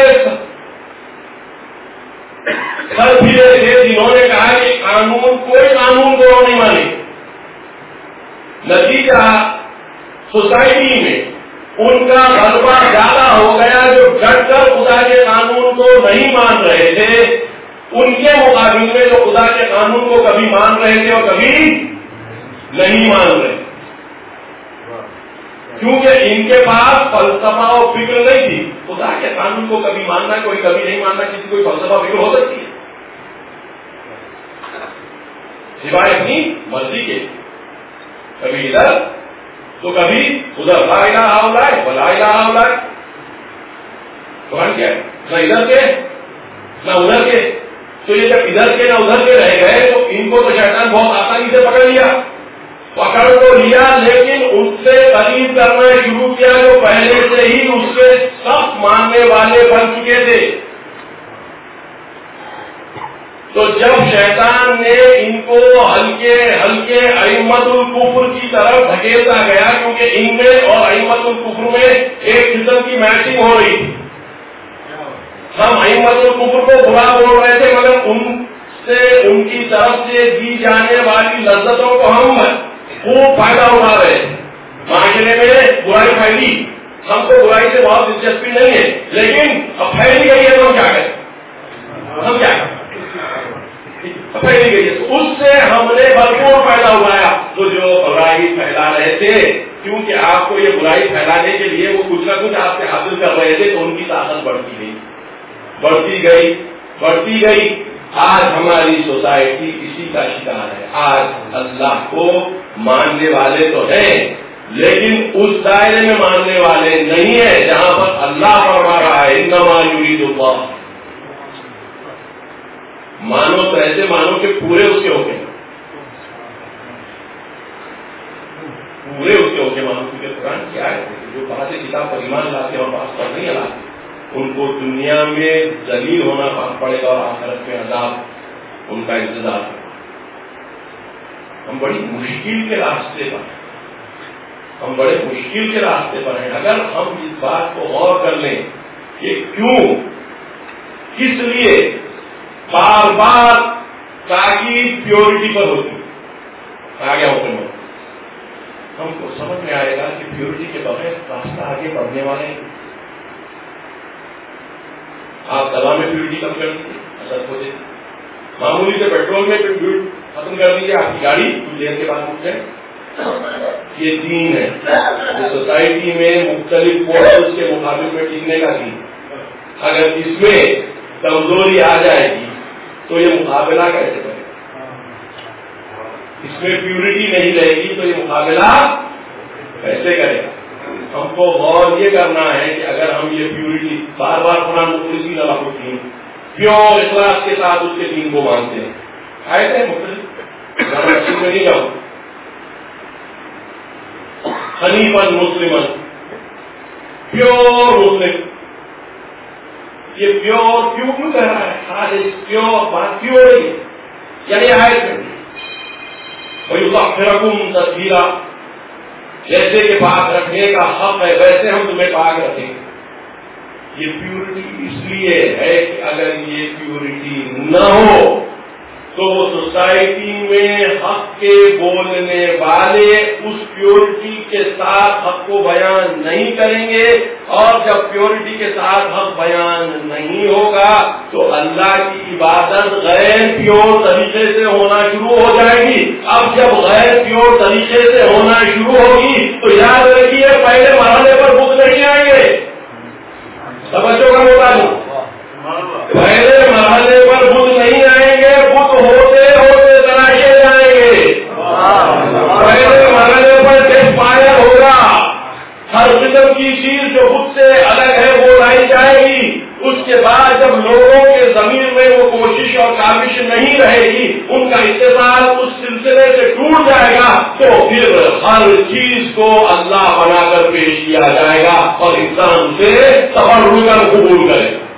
پھرے تھے جنہوں نے کہا کہ کوئی قانون کو نہیں مانے. نتیجہ سوسائٹی میں ان کا غلبہ زیادہ ہو گیا، جو ڈٹ کر خدا کے قانون کو نہیں مان رہے تھے ان کے مقابل میں جو خدا کے قانون کو کبھی مان رہے تھے اور کبھی نہیں مان رہے، کیونکہ ان کے پاس فلسفہ و فکر نہیں تھی. خدا کے قانون کو کبھی ماننا، کوئی کبھی نہیں ماننا، کسی کوئی فلسفہ فکر ہو سکتی ہے سوائے اپنی مرضی کے. کبھی ادھر تو کبھی ادھر، لا الہ الا اللہ ولا الہ الا اللہ. قرآن کیا ہے؟ نہ ادھر کے نہ ادھر کے. تو یہ جب ادھر کے نہ ادھر کے رہ گئے تو ان کو تو شیطان بہت آسانی سے پکڑ تو لیا، لیکن اس سے قریب کرنا شروع کیا جو پہلے سے ہی اس کے سخت ماننے والے بن چکے تھے. تو جب شیطان نے ان کو ہلکے ہلکے ائمۃ الکفر کی طرف دھکیلتا گیا، کیونکہ ان میں اور ائمۃ الکفر میں ایک قسم کی میچنگ ہو رہی تھی. ہم ائمۃ الکفر کو برا بول رہے تھے مگر ان کی طرف سے دی جانے والی لذتوں کو ہم خوب فائدہ اٹھا رہے ہیں. معاشرے میں برائی پھیلی، ہم کو برائی سے بہت دلچسپی نہیں ہے، لیکن اب پھیلی گئی ہے تو ہم کیا کریں؟ پھیلی گئی ہے، اس سے ہم نے بھرپور فائدہ اٹھایا. تو جو برائی پھیلا رہے تھے کیونکہ آپ کو یہ برائی پھیلانے کے لیے وہ کچھ نہ کچھ آپ سے حاصل کر رہے تھے، تو ان کی طاقت بڑھتی گئی. آج ہماری سوسائٹی اسی کا شکار ہے. آج اللہ کو ماننے والے تو ہیں لیکن اس دائرے میں ماننے والے نہیں ہیں جہاں پر اللہ فرما رہا ہے انما یرید اللہ. مانو تو ایسے مانو کہ پورے اس کے ہو گئے، پورے اس کے ہو کے مانو. کیونکہ قرآن کیا ہے، جو باہر سے کتاب پر ایمان لاتے اور پاس پر نہیں لاتے ان کو دنیا میں ذلیل ہونا پڑے گا اور آخرت میں عذاب ان کا انتظار ہے. ہم بڑی مشکل کے راستے پر ہیں. اگر ہم اس بات کو غور کر لیں کہ کیوں، کس لیے بار بار تاکید پیورٹی پر ہوتی آگے حکم، ہم کو سمجھ میں آئے گا کہ پیورٹی کے بغیر راستہ آگے بڑھنے والے ہیں. آپ دوا میں پیورٹی کم کر دیجیے، اثر ہو جائے. معمولی سے پیٹرول میں ختم کر دیجیے، آپ کی گاڑی کچھ دیر کے بعد رک جائے. یہ دین ہے. یہ سوسائٹی میں مختلف فورسز کے مقابلے میں ٹکنے کا دین. اگر اس میں کمزوری آ جائے گی تو یہ مقابلہ کیسے کرے گا؟ اس میں پیورٹی نہیں رہے گی تو یہ مقابلہ کیسے کرے گا؟ ہم کو غور یہ کرنا ہے کہ اگر ہم یہ پیورٹی بار بار قرآن مخلصین اللہ الدین پیور اخلاص کے ساتھ اس کے دین کو مانتے ہیں. آئے تھے مختلف میں نہیں جاؤں حنیفاً مسلماً پیور مسلم. یہ پیور کیوں کہہ رہا ہے؟ خالص پیور بات پیور ہی یعنی آئے تھے وَيُطَهِّرَكُمْ تَطْهِيرًا. جیسے کہ پاک رکھنے کا حق ہے ویسے ہم تمہیں پاک رکھیں گے. یہ پیورٹی اس لیے ہے کہ اگر یہ پیورٹی نہ ہو تو وہ سوسائٹی میں حق کے بولنے والے اس پیورٹی کے ساتھ حق کو بیان نہیں کریں گے، اور جب پیورٹی کے ساتھ حق بیان نہیں ہوگا تو اللہ کی عبادت غیر پیور طریقے سے ہونا شروع ہو جائے گی. اب جب غیر پیور طریقے سے ہونا شروع ہوگی تو یاد رکھیے پہلے مرحلے پر بت نہیں آئیں گے. سمجھو کا مطالعہ پہلے مرحلے پر بت نہیں آئیں گے، بت ہوتے ہوتے تراشے جائیں گے. پہلے مرحلے پر ڈسٹ فائر ہوگا، ہر قسم کی چیز جو بت سے الگ ہے وہ لائی جائے گی. اس کے بعد جب لوگوں کے ضمیر میں وہ کوشش اور کاوش نہیں رہے گی، ان کا اتصال اس سلسلے سے ٹوٹ جائے گا، تو پھر ہر چیز کو اللہ بنا کر پیش کیا جائے گا اور انسان سے تبرک قبول کرے گا.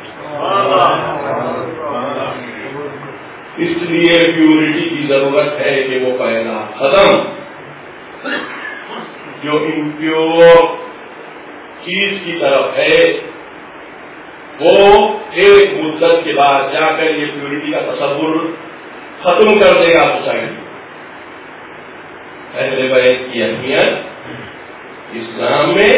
اس لیے پیورٹی کی ضرورت ہے کہ وہ پہلا ختم جو امپیور چیز کی طرف ہے وہ ایک مدت کے بعد جا کر یہ پیورٹی کا تصور ختم کر دے گا سوسائٹی. اہل بیت کی اہمیت اسلام میں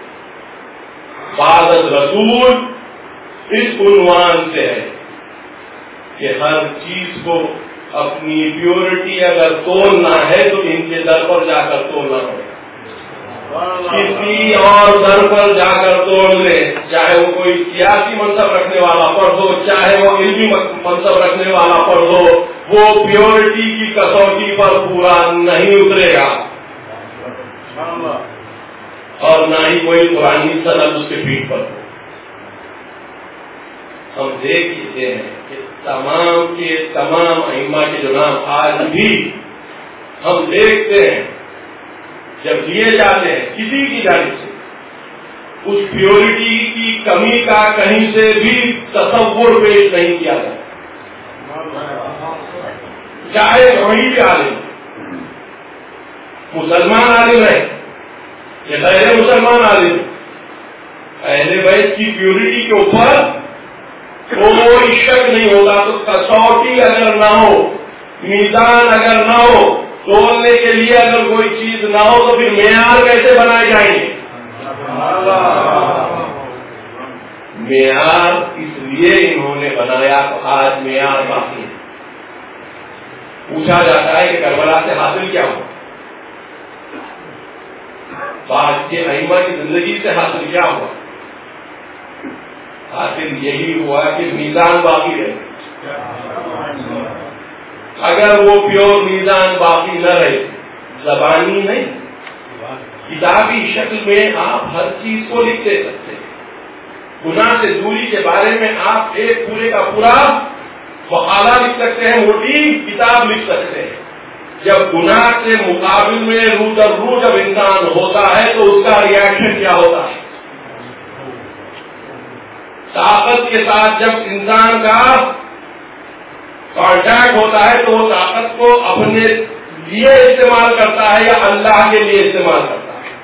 بعد رسول اس عنوان سے ہے کہ ہر چیز کو اپنی پیورٹی اگر توڑنا ہے تو ان کے در پر جا کر توڑنا پڑے گا. کسی اور در پر جا کر توڑ لے، چاہے وہ کوئی سیاسی منصب رکھنے والا فرد ہو، چاہے وہ علمی منصب رکھنے والا فرد ہو، وہ پیورٹی کی کسوٹی پر پورا نہیں اترے گا اور نہ ہی کوئی قرآنی سند اس کے پیٹ پر ہو. ہم دیکھتے ہیں کہ تمام کے تمام ائمہ کے جو نام آج بھی ہم دیکھتے ہیں جب دیے جاتے ہیں کسی کی جانب سے اس پیورٹی کی کمی کا کہیں سے بھی تصور پیش نہیں کیا جاتا. چاہے کوئی بھی عالم مسلمان عالم ہے یا غیر مسلمان عالم، اہل بیت کی پیورٹی کے اوپر کوئی شک نہیں ہوگا. تو کسوٹی اگر نہ ہو، میزان اگر نہ ہو، تولنے کے لیے اگر کوئی چیز نہ ہو تو پھر معیار کیسے بنائے جائیں گے؟ معیار اس لیے انہوں نے بنایا تو آج معیار باقی ہے. پوچھا جاتا ہے کہ کربلا سے حاصل کیا ہو؟ بعد کے ائمہ کی زندگی سے حاصل کیا ہوا؟ حاصل یہی ہوا کہ میزان باقی رہے. اگر وہ پیور میزان باقی نہ رہے، زبانی نہیں، کتابی شکل میں آپ ہر چیز کو لکھ دے سکتے ہیں. گناہ سے دوری کے بارے میں آپ ایک پورے کا پورا مقالہ لکھ سکتے ہیں، موٹی کتاب لکھ سکتے ہیں. جب گناہ کے مقابل میں رو در رو جب انسان ہوتا ہے تو اس کا ریاکشن کیا ہوتا ہے؟ طاقت کے ساتھ جب انسان کا کانٹیکٹ ہوتا ہے تو وہ طاقت کو اپنے لیے استعمال کرتا ہے یا اللہ کے لیے استعمال کرتا ہے.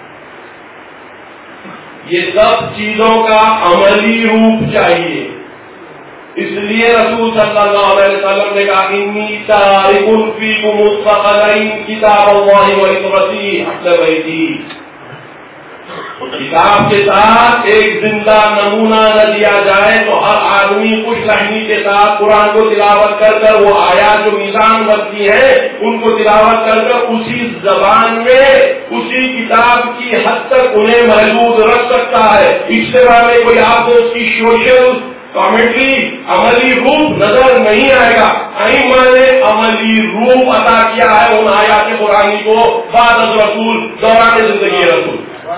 یہ سب چیزوں کا عملی روپ چاہیے. اس لیے رسول صلی اللہ علیہ وسلم نے کہا انی تارک فیکم الثقلین کتاب اللہ و عترتی اہل بیتی. کتاب کے ساتھ ایک زندہ نمونہ نہ دیا جائے تو ہر آدمی خوش رحمی کے ساتھ قرآن کو تلاوت کر کر وہ آیات جو میزان بنتی ہیں ان کو تلاوت کر کر اسی زبان میں اسی کتاب کی حد تک انہیں محدود رکھ سکتا ہے. اس سے بعد کوئی آپ کو اس کی سوشل کامنٹری عملی روپ نظر نہیں آئے گا. ائمہ نے عملی روپ عطا کیا ہے ان آیات قرآنی کو بعد از رسول دوران زندگی رسول.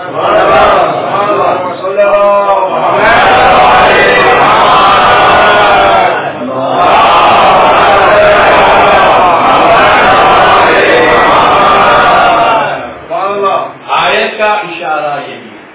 آیت کا اشارہ یہی ہے.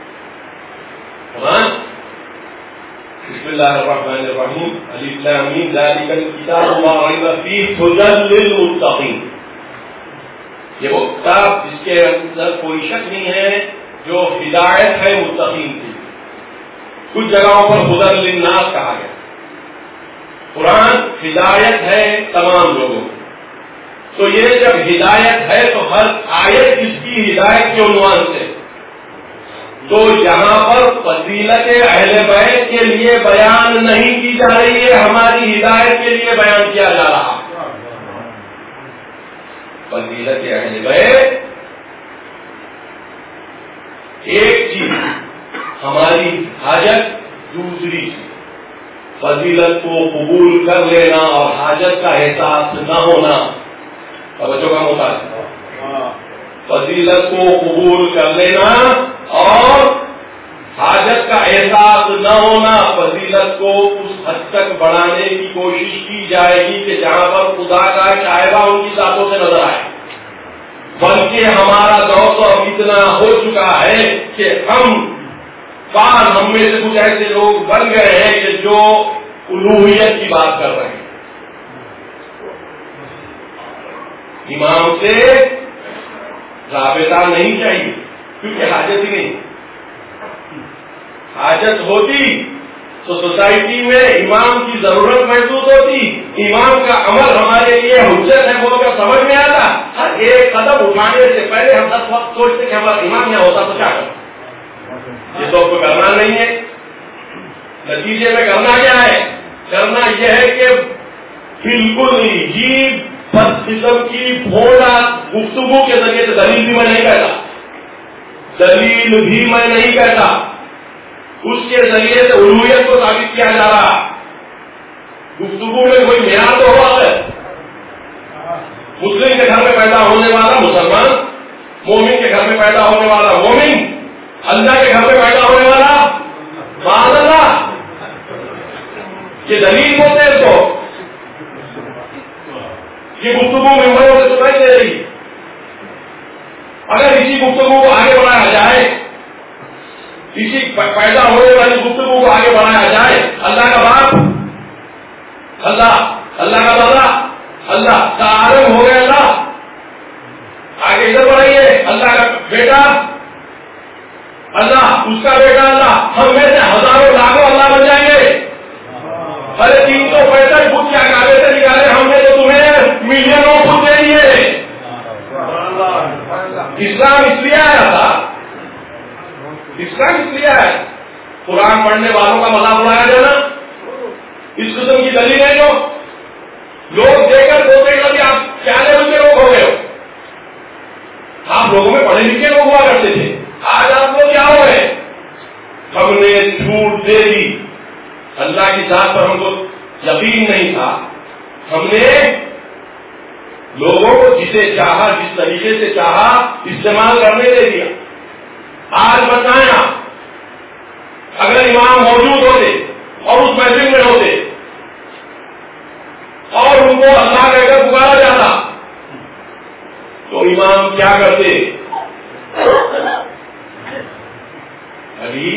بسم اللہ الرحمن الرحیم الف لام میم ذالک الکتاب لا ریب فیہ ھدی للمتقین. یہ وہ کتاب جس کے اندر کوئی شک نہیں ہے جو ہدایت ہے متقین کی. کچھ جگہوں پر ھدی للناس کہا گیا. قرآن ہدایت ہے تمام لوگوں کو. تو یہ جب ہدایت ہے تو ہر آیت اس کی ہدایت کے عنوان سے. تو یہاں پر فضیلت اہل بیت کے لیے بیان نہیں کی جا رہی ہے، ہماری ہدایت کے لیے بیان کیا جا رہا. فضیلت اہل بیت ایک چیز، ہماری حاجت دوسری چیز. فضیلت کو قبول کر لینا اور حاجت کا احساس نہ ہونا توجہ کا ہوتا ہے. فضیلت کو قبول کر لینا اور حاجت کا احساس نہ ہونا. فضیلت کو اس حد تک بڑھانے کی کوشش کی جائے گی کہ جہاں پر خدا کا شائبہ ان کی ذاتوں سے نظر آئے. بلکہ ہمارا دور تو اب اتنا ہو چکا ہے کہ ہم میں سے کچھ ایسے لوگ بن گئے ہیں کہ جو الوہیت کی بات کر رہے ہیں. امام سے رابطہ نہیں چاہیے کیونکہ حاجت ہی نہیں. حاجت ہوتی تو سوسائٹی میں امام کی ضرورت محسوس ہوتی. امام کا عمل ہمارے لیے حجت ہے وہ اگر سمجھ میں آتا. ہر ایک قدم اٹھانے سے پہلے ہم 10 وقت سوچتے کہ ہمارا امام یہاں ہوتا تو کیا کرتا. یہ تو کو کرنا نہیں ہے. نتیجے میں کرنا کیا ہے؟ کرنا یہ ہے کہ بالکل ہی بد قسم کی بھولا گفتگو کے ذریعے سے دلیل بھی میں نہیں کہتا، دلیل بھی میں نہیں کہتا، اس کے ذریعے سے الوہیت کو ثابت کیا جا رہا. گفتگو میں کوئی معیار تو ہوا ہے. مسلم کے گھر میں پیدا ہونے والا مسلمان، مومن کے گھر میں پیدا ہونے والا مومن، اللہ کے گھر میں پیدا ہونے والا معاذ اللہ. یہ دلیل ہوتے ہیں تو یہ گفتگو ممبروں سے سنائی دے رہی. اگر اسی گفتگو کو آگے بڑھایا جائے، اسی پیدا ہونے والی گفتگو کو آگے بڑھایا جائے، اللہ کا باپ، اللہ کا دادا، اللہ کا عالم ہو گیا. اللہ آگے ادھر بڑھائیے، اللہ کا بیٹا، اللہ اس کا بیٹا، اللہ ہم میں سے ہزاروں لاکھوں اللہ بن جائیں گے. ارے 365 فٹ کیا کاغذ سے نکالے ہم نے تو تمہیں ملینوں فٹ دے دیے. اسلام اس لیے آیا تھا، اسلام اس لیے آیا. قرآن پڑھنے والوں کا مذاق اڑایا جانا اس قسم کی دلیل ہے جو لوگ دیکھ کر بولتے ہیں کہ آپ کیا لیول کے لوگ ہو گئے ہو. آپ لوگوں میں پڑھے لکھے لوگ ہوا کرتے تھے، آج آپ لوگ کیا ہو گئے؟ ہم نے چھوٹ دے دی، اللہ کی ذات پر ہم کو یقین نہیں تھا، ہم نے لوگوں کو جسے چاہا جس طریقے سے چاہا استعمال کرنے دے دیا۔ آج بتائیں آپ، اگر امام موجود ہوتے اور اس محفل میں ہوتے اور ان کو اللہ کہہ کر پکارا جاتا تو امام کیا کرتے؟ ابھی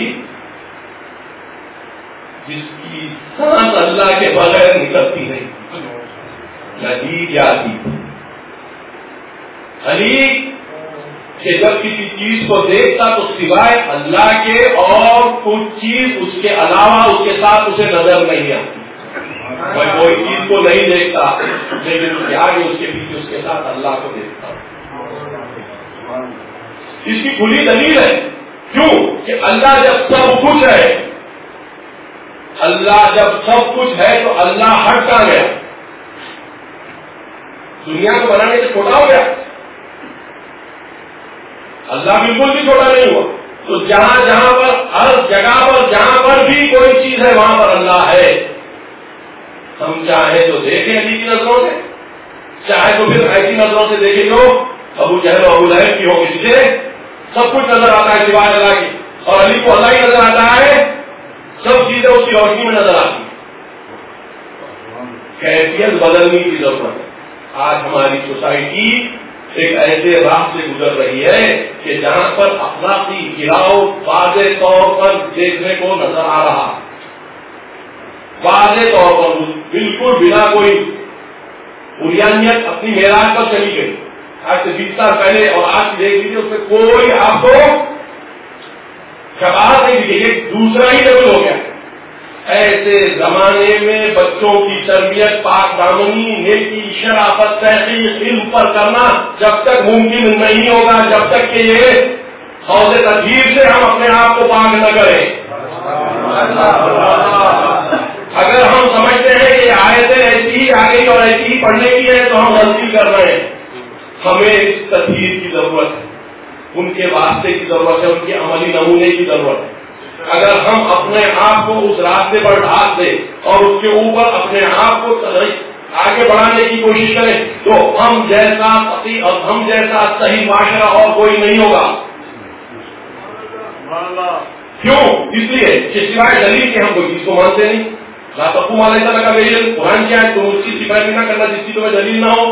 جس کی سانس اللہ کے بغیر نکلتی نہیں، ندی جاتی علی کہ جب کسی چیز کو دیکھتا تو سوائے اللہ کے اور کچھ چیز اس کے علاوہ اس کے ساتھ اسے نظر نہیں آتی۔ میں کوئی چیز کو نہیں دیکھتا لیکن اس کے آگے اس کے پیچھے اس کے ساتھ اللہ کو دیکھتا۔ اس کی کھلی دلیل ہے، کیوں کہ اللہ جب سب کچھ ہے، اللہ جب سب کچھ ہے تو اللہ ہٹ کہاں گیا؟ دنیا کو بنانے سے چھوٹا ہو گیا؟ اللہ بالکل بھی چھوٹا نہیں ہوا۔ تو جہاں جہاں پر ہر جگہ پر جہاں پر بھی کوئی چیز ہے وہاں پر اللہ ہے۔ ہم چاہے تو دیکھیں علی کی نظروں سے، چاہے تو پھر ایسی نظروں سے دیکھیں جو ابو جہل اور ابو لہب کی ہو، کسی سے سب کچھ نظر آتا ہے سوائے اللہ کی، اور علی کو اللہ ہی نظر آتا ہے، سب چیزیں اس کی روشنی میں نظر آتی ہیں۔ کیفیت بدلنے کی ضرورت ہے۔ آج ہماری سوسائٹی ایک ایسے راہ سے گزر رہی ہے کہ جہاں پر اخلاقی گراؤ واضح طور پر دیکھنے کو نظر آ رہا، واضح طور پر بالکل بنا کوئی بنیادیت اپنی معراج پر چلی گئی۔ آج سے 20 سال پہلے اور آج دیکھ لیجیے اس میں کوئی آپ کو شباہت نہیں دکھے، ایک دوسرا ہی لیول ہو گیا۔ ایسے زمانے میں بچوں کی تربیت پاک دامنی، نیکی، شرافت، تحقیق، علم پر کرنا جب تک ممکن نہیں ہوگا جب تک کہ یہ حوض تطہیر سے ہم اپنے آپ کو پاک نہ کریں۔ اگر ہم سمجھتے ہیں کہ آیتیں ایسی ہی آ گئی اور ایسی ہی پڑھنے کی ہے تو ہم غلطی کر رہے ہیں۔ ہمیں اس تطہیر کی ضرورت ہے، ان کے واسطے کی ضرورت ہے، ان کے عملی نمونے کی ضرورت ہے۔ اگر ہم اپنے آپ کو اس راستے پر ڈھال دیں اور اس کے اوپر اپنے آپ کو آگے بڑھانے کی کوشش کریں تو ہم جیسا صحیح معاشرہ اور کوئی نہیں ہوگا۔ کیوں؟ اس لیے کہ سوائے دلیل کے ہم کوئی چیز کو مانتے نہیں۔ لا تقوم علیہ السلام کا دلیل قرآن کیا ہے؟ تم اس کی پیروی نہ کرنا جس کی تمہیں دلیل نہ ہو۔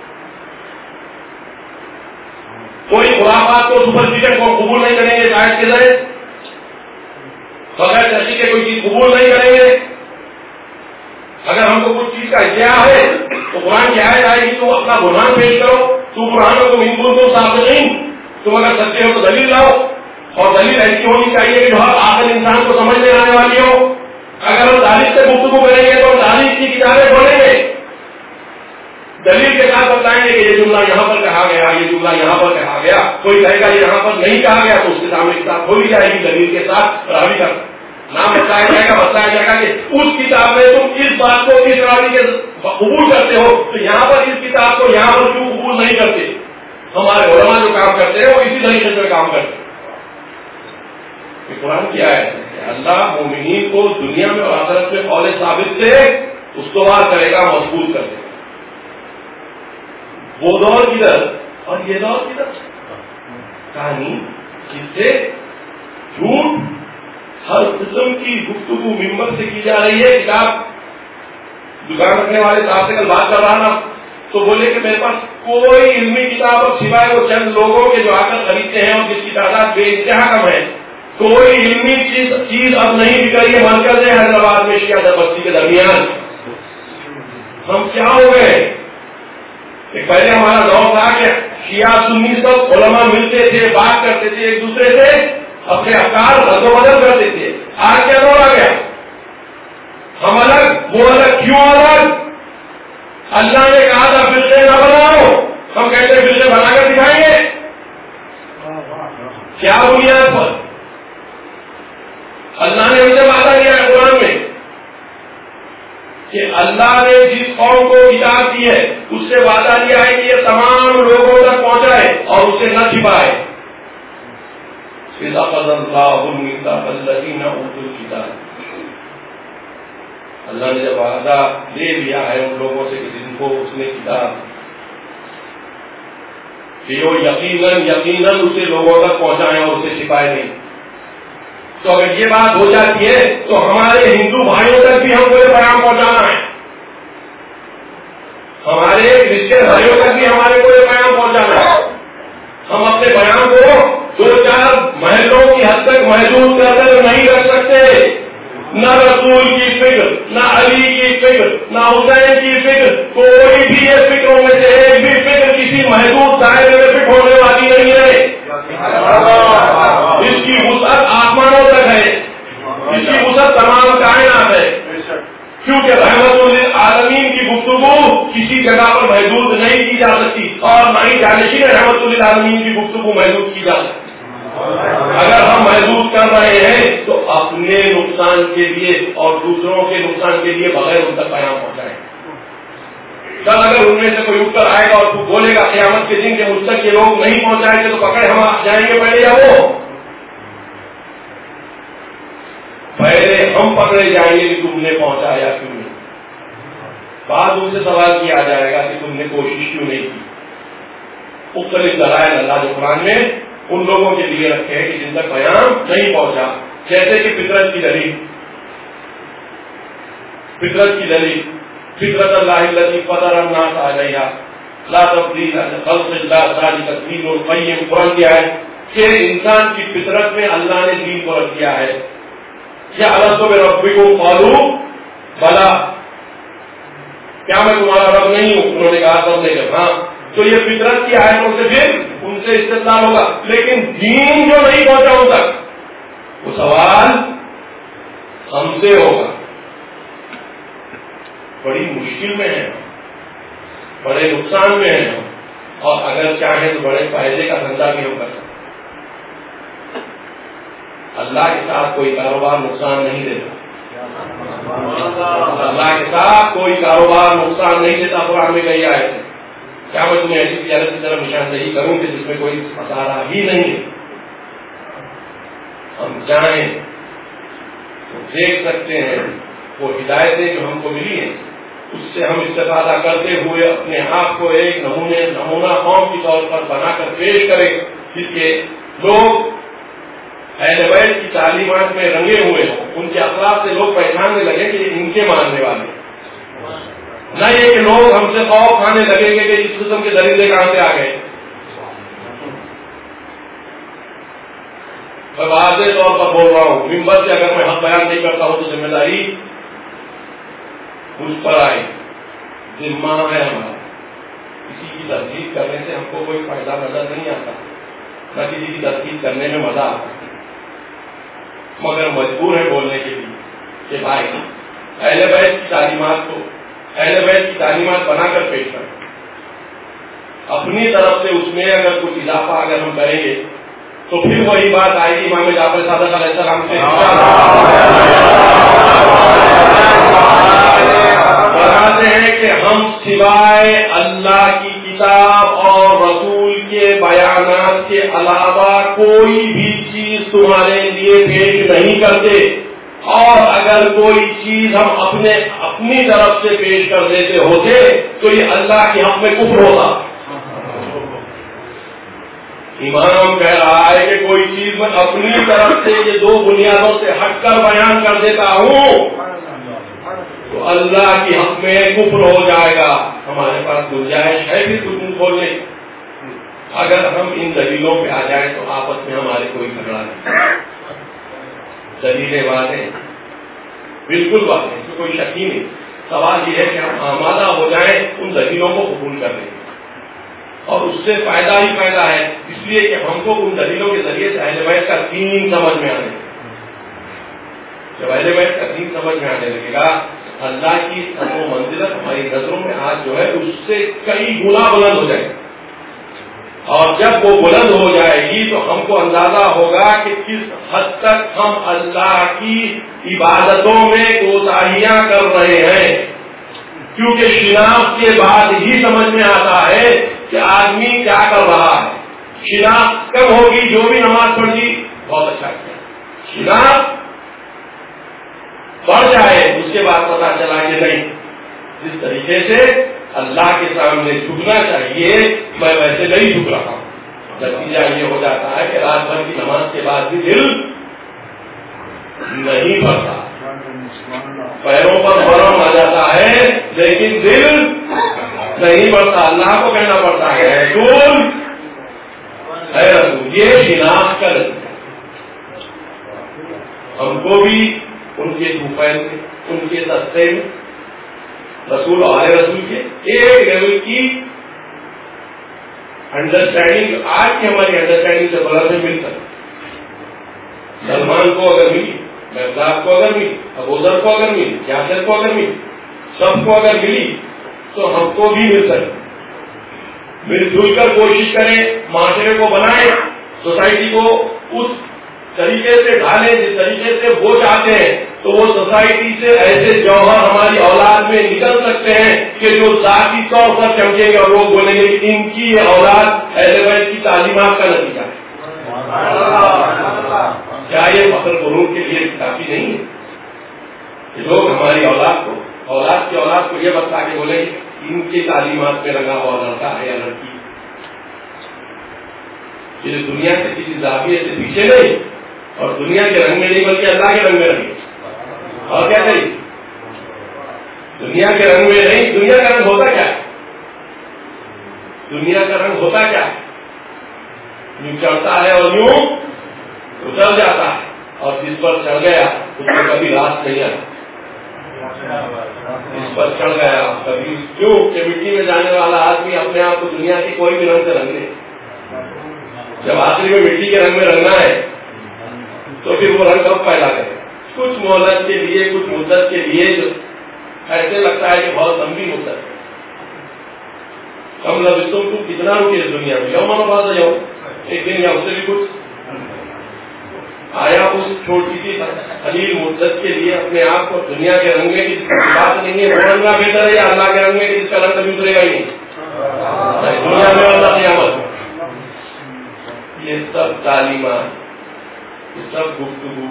کوئی خرافات کو سپرسٹیشن کو قبول نہیں کریں گے، شاید کے ذریعے بغیر تحقیق کے کوئی چیز قبول نہیں کریں گے۔ اگر ہم کو کچھ چیز کا ادعا ہے تو قرآن کی آیت آئے گی تو اپنا برہان پیش کرو، تو برہانوں کو منکل کو صادقین، تم اگر سچے ہو تو دلیل لاؤ، اور دلیل ایسی ہونی چاہیے کہ جو ہر عاقل انسان کو سمجھ میں آنے والی ہو۔ اگر ہم تاریخ سے گفتگو کریں گے تو تاریخ کی کتابیں کھولیں گے، دلیل کے ساتھ بتائیں گے کہ یہ جملہ یہاں پر کہا گیا، یہ جملہ یہاں پر کہا گیا۔ کوئی کہے گا یہاں پر نہیں کہا گیا تو اس کے سامنے کتاب کھولی جائے گی دلیل کے ساتھ، راوی کا نام بتایا جائے گا کہ اس کتاب میں تم اس بات کو اس راوی کے قبول کرتے ہو تو یہاں پر اس کتاب کو یہاں پر کیوں قبول نہیں کرتے؟ ہمارے علماء جو کام کرتے ہیں وہ اسی طریقے سے کام کرتے ہیں۔ قرآن کیا ہے؟ اللہ مومنین کو دنیا میں اور آخرت میں قول ثابت سے استوار کرے گا، مضبوط کر دے گا۔ وہ دور کدھر اور یہ دور کدھر؟ کہانی جس سے جھوٹ ہر قسم کی گفتگو ممبر سے کی جا رہی ہے۔ کتاب دکان رکھنے والے صاحب سے کل بات کر رہا نا تو بولے کہ میرے پاس کوئی علمی کتاب اب سوائے وہ چند لوگوں کے جو آ کر خریدتے ہیں اور جس کی تعداد بے انتہا کم ہے، کوئی علمی چیز اب نہیں بک رہی ہے۔ مرکز ہے حیدرآباد میں شیعہ بستی کے درمیان۔ ہم کیا ہو گئے؟ پہلے ہمارا دور تھا کہ شیعہ سنی سب علماء ملتے تھے، بات کرتے تھے، ایک دوسرے سے اپنے افکار رد و بدل کرتے تھے۔ آج کیا دور آ گیا؟ ہم الگ وہ الگ، کیوں الگ؟ اللہ نے کہا تھا فرقے نہ بناؤ، ہم کہتے ہیں فرقے بنا کر دکھائیں گے۔ کیا بنیاد پر؟ اللہ نے اسے وعدہ کیا ہے قرآن میں کہ اللہ نے جس قوم کو کتاب دی ہے اس سے وعدہ لیا ہے کہ یہ تمام لوگوں تک پہنچائے اور اسے نہ چھپائے۔ اذ اخذ اللہ المیثاق الذین اوتوا الکتاب، اللہ نے جب وعدہ لے لیا ہے ان لوگوں سے کہ جن کو اس نے کتاب کہ وہ یقیناً اسے لوگوں تک پہنچائیں اور اسے چھپائے نہیں. تو اگر یہ بات ہو جاتی ہے تو ہمارے ہندو بھائیوں تک بھی ہم کو یہ پیغام پہنچانا ہے، ہمارے کرسچن بھائیوں تک بھی ہمارے کو یہ پیغام پہنچانا ہے. ہم اپنے بیان کو 2-4 محلوں کی حد تک محدود کر نہیں رکھ سکتے. نہ رسول کی فکر، نہ علی کی فکر، نہ حسین کی فکر، کوئی بھی یہ فکروں میں سے ایک بھی فکر کسی محدود دائرے میں فٹ ہونے والی نہیں ہے. اس کی وسعت آسمانوں تک ہے، اس کی وسعت تمام کائنات ہے. کیونکہ رحمت للعالمین کی گفتگو کسی جگہ پر محدود نہیں کی جا سکتی اور نہ ہی جانشین رحمت للعالمین کی گفتگو محدود کی جا سکتی. اگر ہم محدود کر رہے ہیں تو اپنے نقصان کے لیے اور دوسروں کے نقصان کے لیے بغیر ان تک پیغام پہنچائیں. کل اگر ان میں سے کوئی اٹھ کر آئے گا اور تو بولے گا قیامت کے دن کے مجھ تک یہ لوگ نہیں پہنچائیں گے تو پکڑے ہم جائیں گے پہلے یا وہ؟ پہلے ہم پکڑے جائیں گے کہ تم نے پہنچایا کیوں نہیں. بعد ان سے سوال کیا جائے گا کہ تم نے کوشش کیوں نہیں کی. مختلف دلائل اللہ جو قرآن میں ان لوگوں کے لیے رکھے ہیں کہ جن تک پیغام نہیں پہنچا، جیسے کہ فطرت کی دلیل فطرت اللہ الذی فطر الناس علیہا لا تبدیل لخلق اللہ ذلک الدین القیم. قرآن کیا ہے کہ انسان کی فطرت میں اللہ نے دین کو رکھ دیا ہے. کیا الست بربکم قالوا بلا، کیا میں تمہارا رب نہیں ہوں؟ انہوں نے کہا سب نے کہا ہاں. تو یہ فطرت کی آیتوں سے پھر ان سے استدلال ہوگا. لیکن دین جو نہیں پہنچا ان تک وہ سوال ہم سے ہوگا. بڑی مشکل میں ہے، بڑے نقصان میں ہے، اور اگر چاہیں تو بڑے فائدے کا دھندا بھی ہم کر سکتے. اللہ کے ساتھ کوئی کاروبار نقصان نہیں دیتا. اللہ کے ساتھ کوئی کاروبار نقصان نہیں دیتا. قرآن میں کہی آئے تھے کیا میں تمہیں ایسی تجارت کی طرف نشاندہی کروں کہ جس میں کوئی خسارہ ہی نہیں ہے. ہم جائیں تو دیکھ سکتے ہیں وہ ہدایتیں جو ہم کو ملی ہیں اس سے ہم استفادہ کرتے ہوئے اپنے آپ کو ایک نمونہ قوم کے طور پر بنا کر پیش کریں جس کے لوگ اہل بیت کی تعلیمات میں رنگے ہوئے ہوں. ان کے اخلاق سے لوگ پہچاننے لگے کہ ان کے ماننے والے، نہ یہ کہ لوگ ہم سے خوف کھانے لگیں گے کہ اس قسم کے درندے کہاں سے آ گئے. میں واضح طور پر بول رہا ہوں، منبر سے اگر میں حق بیان نہیں کرتا ہوں تو ذمہ داری مجھ پر آئے، ذمہ ہے ہمارا. کسی کی تصدیق کرنے سے ہم کو کوئی فائدہ نظر نہیں آتا، نہ کسی کی تصدیق کرنے میں مزہ آتا، مگر مجبور ہے بولنے کے لیے کہ بھائی اہل بیت کی تعلیمات کو اہل بیت کی تعلیمات بنا کر پیش کریں. اپنی طرف سے اس میں اگر کچھ اضافہ اگر ہم کریں گے تو پھر وہی بات آئے گی امام جعفر صادق علیہ السلام سے بتاتے ہیں کہ ہم سوائے اللہ کی کتاب اور رسول کے بیانات کے علاوہ کوئی بھی چیز تمہارے لیے پیش نہیں کرتے. اور اگر کوئی چیز ہم اپنی طرف سے پیش کر دیتے ہوتے تو یہ اللہ کے حق میں کفر ہوتا. امام کہہ رہا ہے کہ کوئی چیز میں اپنی طرف سے یہ 2 بنیادوں سے ہٹ کر بیان کر دیتا ہوں تو اللہ کے حق میں کفر ہو جائے گا. ہمارے پاس گنجائش ہے بھی کچھ بولنے. اگر ہم ان دلیلوں پہ آ جائیں تو آپس میں ہمارے کوئی جھگڑا نہیں. دلیلیں واضح بالکل واضح، اس میں کوئی شک ہی نہیں. سوال یہ ہے کہ ہم آمادہ ہو جائیں ان دلیلوں کو قبول کرنے اور اس سے فائدہ ہی فائدہ ہے. اس لیے کہ ہم کو ان دلیلوں کے ذریعے سے اہل بیت کا دین سمجھ میں آنے لگے. جب اہل بیت کا دین سمجھ میں آنے لگے گا اللہ کی وہ منزلت ہماری نظروں میں آج جو ہے اس سے کئی گنا بلند ہو جائے گی. اور جب وہ بلند ہو جائے گی تو ہم کو اندازہ ہوگا کہ کس حد تک ہم اللہ کی عبادتوں میں کوتاہیاں کر رہے ہیں. کیونکہ شناخت کے بعد ہی سمجھ میں آتا ہے کہ آدمی کیا کر رہا ہے. شناخت کب ہوگی؟ جو بھی نماز پڑھی بہت اچھا کیا. شناخت بڑھ جائے اس کے بعد پتا چلا کہ نہیں، جس طریقے سے اللہ کے سامنے جھکنا چاہیے میں ویسے نہیں جھک رہا ہوں. نتیجہ یہ ہو جاتا ہے کہ رات بھر کی نماز کے بعد بھی دل نہیں بھرتا، پیروں پر مرم آ جاتا ہے لیکن دل نہیں بڑھتا. اللہ کو کہنا پڑتا ہے رسول ہے رسول. یہ شناخت کر ہم کو بھی ان کے دوپہر میں، ان کے دستے میں رسول اور رسول کے ایک لیول کی انڈرسٹینڈنگ آج کی ہماری انڈرسٹینڈنگ سے بڑا نہیں مل سکتی. سلمان کو اگر ملی، مرداد کو اگر ملی، ابوذر کو اگر ملی، یاسر کو اگر ملی، سب کو اگر ملی تو ہم کو بھی مل سکتی. مل جل کر کوشش کریں، معاشرے کو بنائیں، سوسائٹی کو اس طریقے سے ڈھالیں جس طریقے سے وہ چاہتے ہیں، تو وہ سوسائٹی سے ایسے جوہر ہماری اولاد میں نکل سکتے ہیں کہ جو ذاتی طور پر چمکیں گے اور لوگ بولیں گے کہ ان کی یہ اولاد اہل بیت کی تعلیمات کا نتیجہ ہے. کیا یہ فخر غرور کے لیے کافی نہیں ہے کہ لوگ ہماری اولاد کی اولاد کو یہ بتا کے بولیں گے ان کی تعلیمات میں لگا ہوا لڑکا ہے یا لڑکی. یہ دنیا سے کسی زاویے سے پیچھے نہیں اور دنیا کے رنگ میں نہیں بلکہ اللہ کے رنگ میں رہے. اور کیا نہیں، دنیا کے رنگ میں نہیں. دنیا کا رنگ ہوتا کیا ہے؟ دنیا کا رنگ ہوتا کیا ہے؟ یوں چڑھتا ہے اور یوں اتر جاتا ہے، اور جس پر چڑھ گیا اس کو کبھی راست نہیں آتا. اس پر چڑھ گیا کبھی کیوں کہ مٹی میں جانے والا آدمی اپنے آپ کو دنیا کی کوئی بھی رنگ سے رنگ دے. جب آخری میں مٹی کے رنگ میں رنگنا ہے تو پھر وہ رنگ کب پیدا کرے؟ کچھ مہلت کے لیے، کچھ مدت کے لیے، جو ایسے لگتا ہے کہ بہت لمبی مدت ہے. کم لفظ تم کتنا رکی اس دنیا میں؟ یوم بعد یوم، ایک دن یا اس سے بھی کچھ. آیا اس چھوٹی سی قلیل مدت کے لیے اپنے آپ کو دنیا کے رنگ میں کی بات نہیں ہے وہ رنگنا بہتر ہے یا اللہ کے رنگ میں جس کا رنگ کبھی اترے گا ہی نہیں دنیا میں اللہ قیامت. یہ سب تعلیمات، یہ سب گفتگو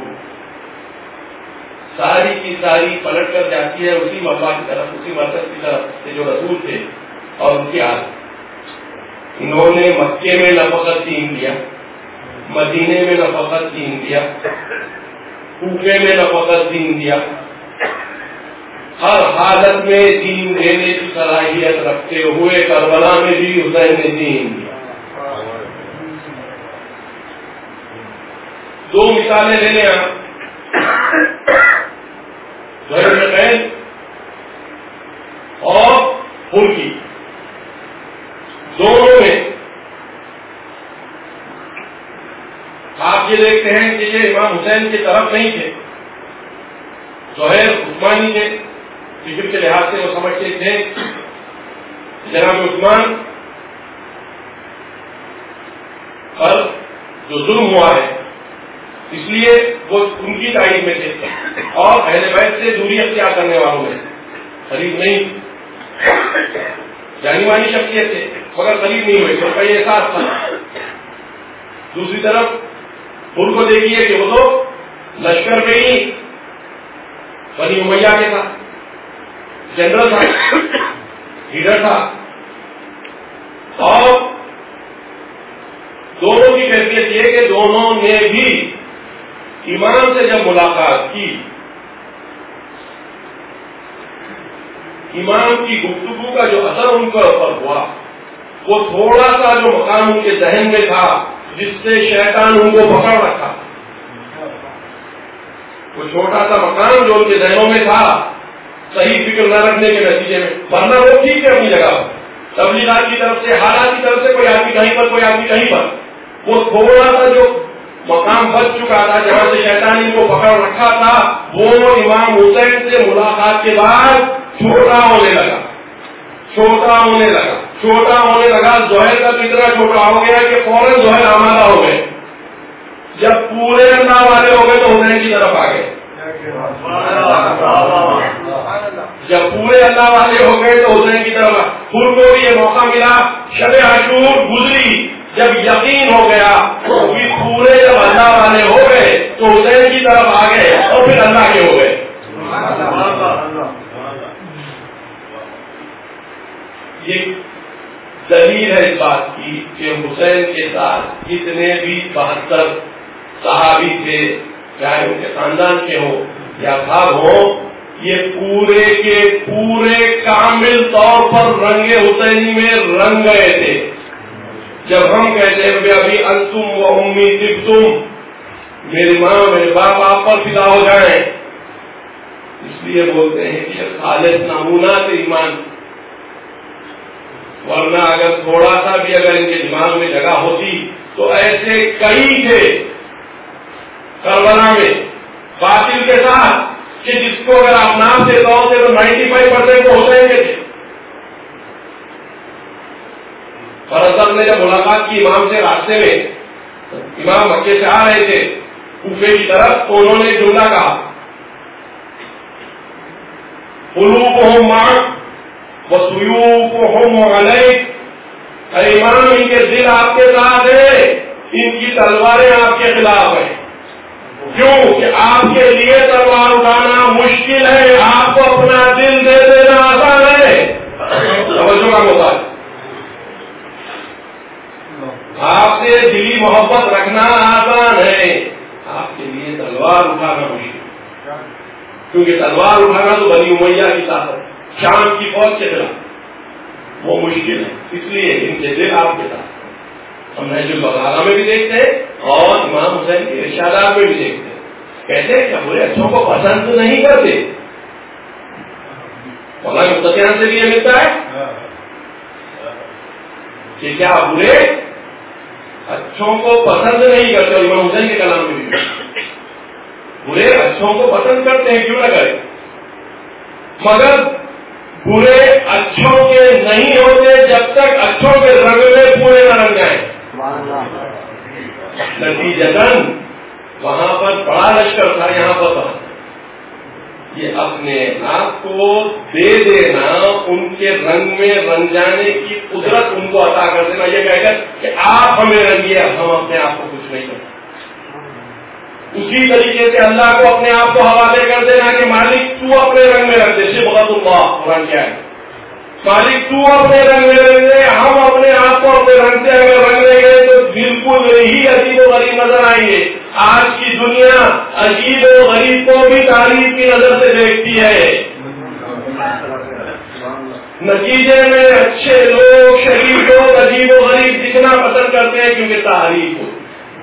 ساری کی ساری پلٹ کر جاتی ہے اسی مبا کی طرف، اسی مرکز کی طرف سے جو رسول تھے اور ان کے آج. انہوں نے مکے میں نہ فقط دین دیا، مدینے میں نہ فقط دین دیا، کوفے میں نہ فقط دین دیا، ہر حالت میں دین دینے کی صلاحیت رکھتے ہوئے کربلا میں بھی حسین نے دین دیا. دو مثالیں لے لیں آپ. ظہیر قید اور فرقی، دونوں میں آپ یہ دیکھتے ہیں کہ یہ امام حسین کی طرف نہیں تھے. ظہیر عثمانی تھے، فکر کے لحاظ سے وہ سمجھتے تھے جناب عثمان پر جو ظلم ہوا ہے اس لیے وہ ان کی تائید میں تھے اور اہل بیت سے دوری اختیار کرنے والوں میں قریب نہیں، جانی مانی شخصیت تھے مگر قریب نہیں ہوئے، ان کا یہ احساس تھا. دوسری طرف ان کو دیکھیے کہ وہ تو لشکر میں ہی بنی امیہ کے تھا، جنرل تھا، لیڈر تھا، اور دونوں کی کیفیت یہ کہ دونوں نے بھی امام سے جب ملاقات کی، امام کی گفتگو کا جو اثر ان کے اوپر ہوا وہ تھوڑا سا جو مقام ان کے ذہن میں تھا جس سے شیطان ان کو پکڑ رکھا، وہ چھوٹا سا مقام جو ان کے ذہنوں میں تھا صحیح فکر نہ رکھنے کے نتیجے میں، ورنہ وہ ٹھیک ہے اپنی جگہ پر، تبلیغات کی طرف سے، حالات کی طرف سے، کوئی آدمی کہیں پر، کوئی آدمی کہیں پر، وہ تھوڑا سا جو مقام بچ چکا تھا جہاں سے شیطان ان کو پکڑ رکھا تھا وہ امام حسین سے ملاقات کے بعد چھوٹا ہونے لگا، چھوٹا ہونے لگا، چھوٹا ہونے لگا. ظہیر کا اتنا چھوٹا ہو گیا کہ فوراً ظہیر آمادہ ہو گئے. جب پورے اللہ والے ہو گئے تو حسین کی طرف آ گئے. جب پورے اللہ والے ہو گئے تو حسین کی طرف. خود کو بھی یہ موقع ملا، شب عاشور گزری، جب یقین ہو گیا تو پورے جب اللہ والے ہو گئے تو حسین کی طرف آ گئے اور پھر اللہ کے ہو گئے. یہ دلیل ہے اس بات کی کہ حسین کے ساتھ جتنے بھی 72 صحابی تھے، چاہے ان کے خاندان کے ہوں یا بھاگ ہوں، یہ پورے کے پورے کامل طور پر رنگ حسینی میں رنگ گئے تھے. جب ہم کہتے ہیں کہ ابھی انتم و امی تبتم، میری ماں میرے باپ آپ پر فدا ہو جائیں، اس لیے بولتے ہیں کہ خالص نمونہ سے ایمان، ورنہ اگر تھوڑا سا بھی اگر ان کے دماغ میں جگہ ہوتی تو ایسے کئی تھے کربلا میں باطل کے ساتھ کہ جس کو اگر آپ نام سے تو 95% تو حسین کے تھے. اور اصل میں جب ملاقات کی امام سے راستے میں، امام مکے سے آ رہے تھے کوفے کی طرف، تو انہوں نے جملہ کہا قلوبہم معک وسیوفہم علیک، اے امام ان کے دل آپ کے ساتھ ہے، ان کی تلواریں آپ کے خلاف ہیں. کیوں کہ آپ کے لیے تلوار اٹھانا مشکل ہے، آپ کو اپنا دل دے دینا آسان ہے. توجہ کا موقع، آپ سے دلی محبت رکھنا آسان ہے، آپ کے لیے تلوار اٹھانا مشکل، کیونکہ تلوار اٹھانا تو بنی امیہ کی طاقت، شام کی فوج کے خلاف وہ مشکل ہے. اس لیے ان کے دل آپ کے ساتھ. ہم نہج البلاغہ میں بھی دیکھتے ہیں اور امام حسین کے ارشادات میں بھی دیکھتے ہیں، کہتے ہیں کہ برے اچھوں کو پسند نہیں کرتے. مولانا مفتیان سے بھی یہ ملتا ہے کہ کیا برے اچھوں کو پسند نہیں کرتے، اور امام حسین کے کلام میں بھی برے اچھوں کو پسند کرتے ہیں، کیوں نہ کریں، مگر برے اچھوں کے نہیں ہوتے جب تک اچھوں کے رنگ میں پورے نہ رنگ جائیں. نتیجتاً وہاں پر بڑا لشکر تھا، یہاں پر یہ اپنے آپ کو دے دینا، ان کے رنگ میں رنگ جانے کی قدرت ان کو عطا کر دینا، یہ کہہ کر کہ آپ ہمیں رنگیے، ہم اپنے آپ کو کچھ نہیں کرتے. اسی طریقے سے اللہ کو اپنے آپ کو حوالے کر دینا کہ مالک تو اپنے رنگ میں رکھ دے. صبغۃ اللہ قرآن کیا ہے، مالک تو اپنے رنگ میں رکھ دے. ہم اپنے آپ کو اپنے رنگ سے اگر رنگ لیں گے تو بالکل ہی عجیب و غریب نظر آئیں گے. آج کی دنیا عجیب و غریب کو بھی تعریف کی نظر سے دیکھتی ہے، نتیجے میں اچھے لوگ شریف لوگ عجیب و غریب دکھنا پسند کرتے ہیں کیونکہ تعریف ہوتی.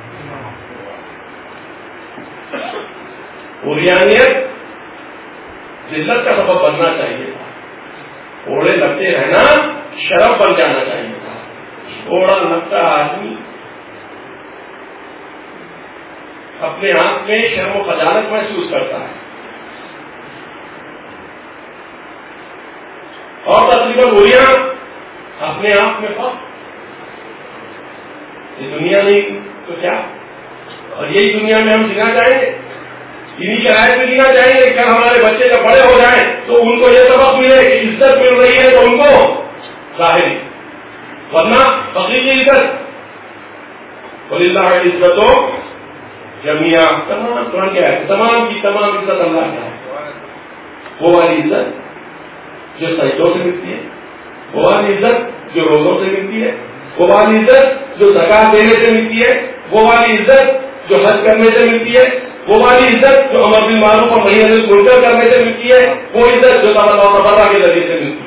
اوریانیت ذلت کا سبب بننا چاہیے تھا، اوڑے لگتے رہنا شرف بن جانا چاہیے تھا. اوڑا لگتا آدمی اپنے آپ میں شرم و خجالت محسوس کرتا ہے، اور تقریباً اوریاں اپنے آپ میں فخر، یہ دنیا نہیں تو کیا، اور یہی دنیا میں ہم جینا چاہیں گے، انہیں شرائط میں جینا چاہیں گے کہ ہمارے بچے جب بڑے ہو جائیں تو ان کو یہ سبق ملے کہ عزت مل رہی ہے تو ان کو ظاہری، ورنہ فقیر کی عزت وللہ عزتوں جميعا، تمام قرآن کیا ہے، تمام کی تمام عزت اللہ کا ہے. وہ والی عزت جو سجدوں سے ملتی ہے، وہ والی عزت جو روزوں سے ملتی ہے، وہ والی عزت جو زکات دینے سے ملتی ہے، وہ والی عزت جو حج کرنے سے ملتی ہے، وہ والی عزت جو امر بالمعروف اور نہی عن المنکر کرنے سے ملتی ہے، وہ عزت جو تبرع و تبرع کے ذریعے سے ملتی ہے.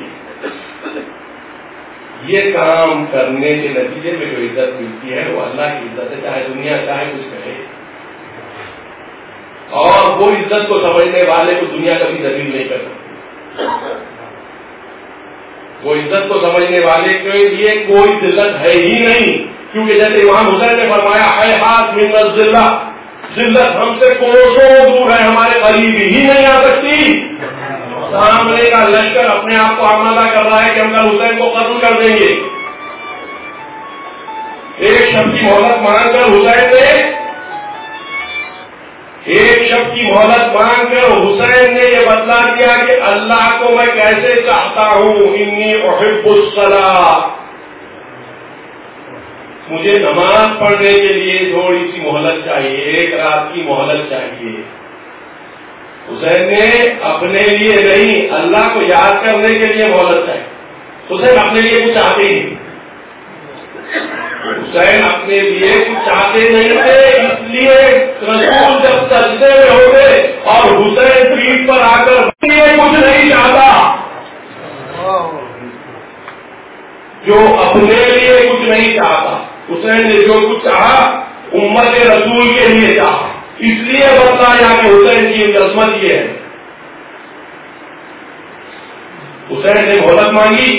یہ کام کرنے کے نتیجے میں جو عزت ملتی ہے وہ اللہ کی عزت ہے، چاہے دنیا چاہے کچھ کہے. اور وہ عزت کو سمجھنے والے کو دنیا کبھی ذلیل نہیں کر سکتی. وہ عزت کو سمجھنے والے کے لیے کوئی ذلت ہے ہی نہیں، کیونکہ جیسے امام حسین نے فرمایا ہے ہاتھ من الذلہ، ذلت ہم سے کوسوں دور ہے، ہمارے قریب ہی نہیں آ سکتی. سامنے کا لشکر اپنے آپ کو آمادہ کر رہا ہے کہ ہم کل حسین کو قتل کر دیں گے. ایک شب کی مہلت مانگ کر حسین نے حسین نے یہ بتلا دیا کہ اللہ کو میں کیسے چاہتا ہوں، انی احب الصلاۃ. مجھے نماز پڑھنے کے لیے تھوڑی سی مہلت چاہیے، ایک رات کی مہلت چاہیے۔ حسین نے اپنے لیے نہیں، اللہ کو یاد کرنے کے لیے مہلت چاہیے۔ حسین اپنے لیے کچھ چاہتے ہی نہیں، حسین اپنے لیے کچھ چاہتے نہیں تھے، اس لیے رسول جب سجدے میں ہو گئے اور حسین پیٹھ پر آ کر کچھ نہیں چاہتا، جو اپنے لیے کچھ نہیں چاہتا، حسین نے جو کچھ چاہا امت رسول کے لیے چاہا، اس لیے بتایا کہ حسین کی عظمت یہ ہے۔ حسین نے مہلت مانگی،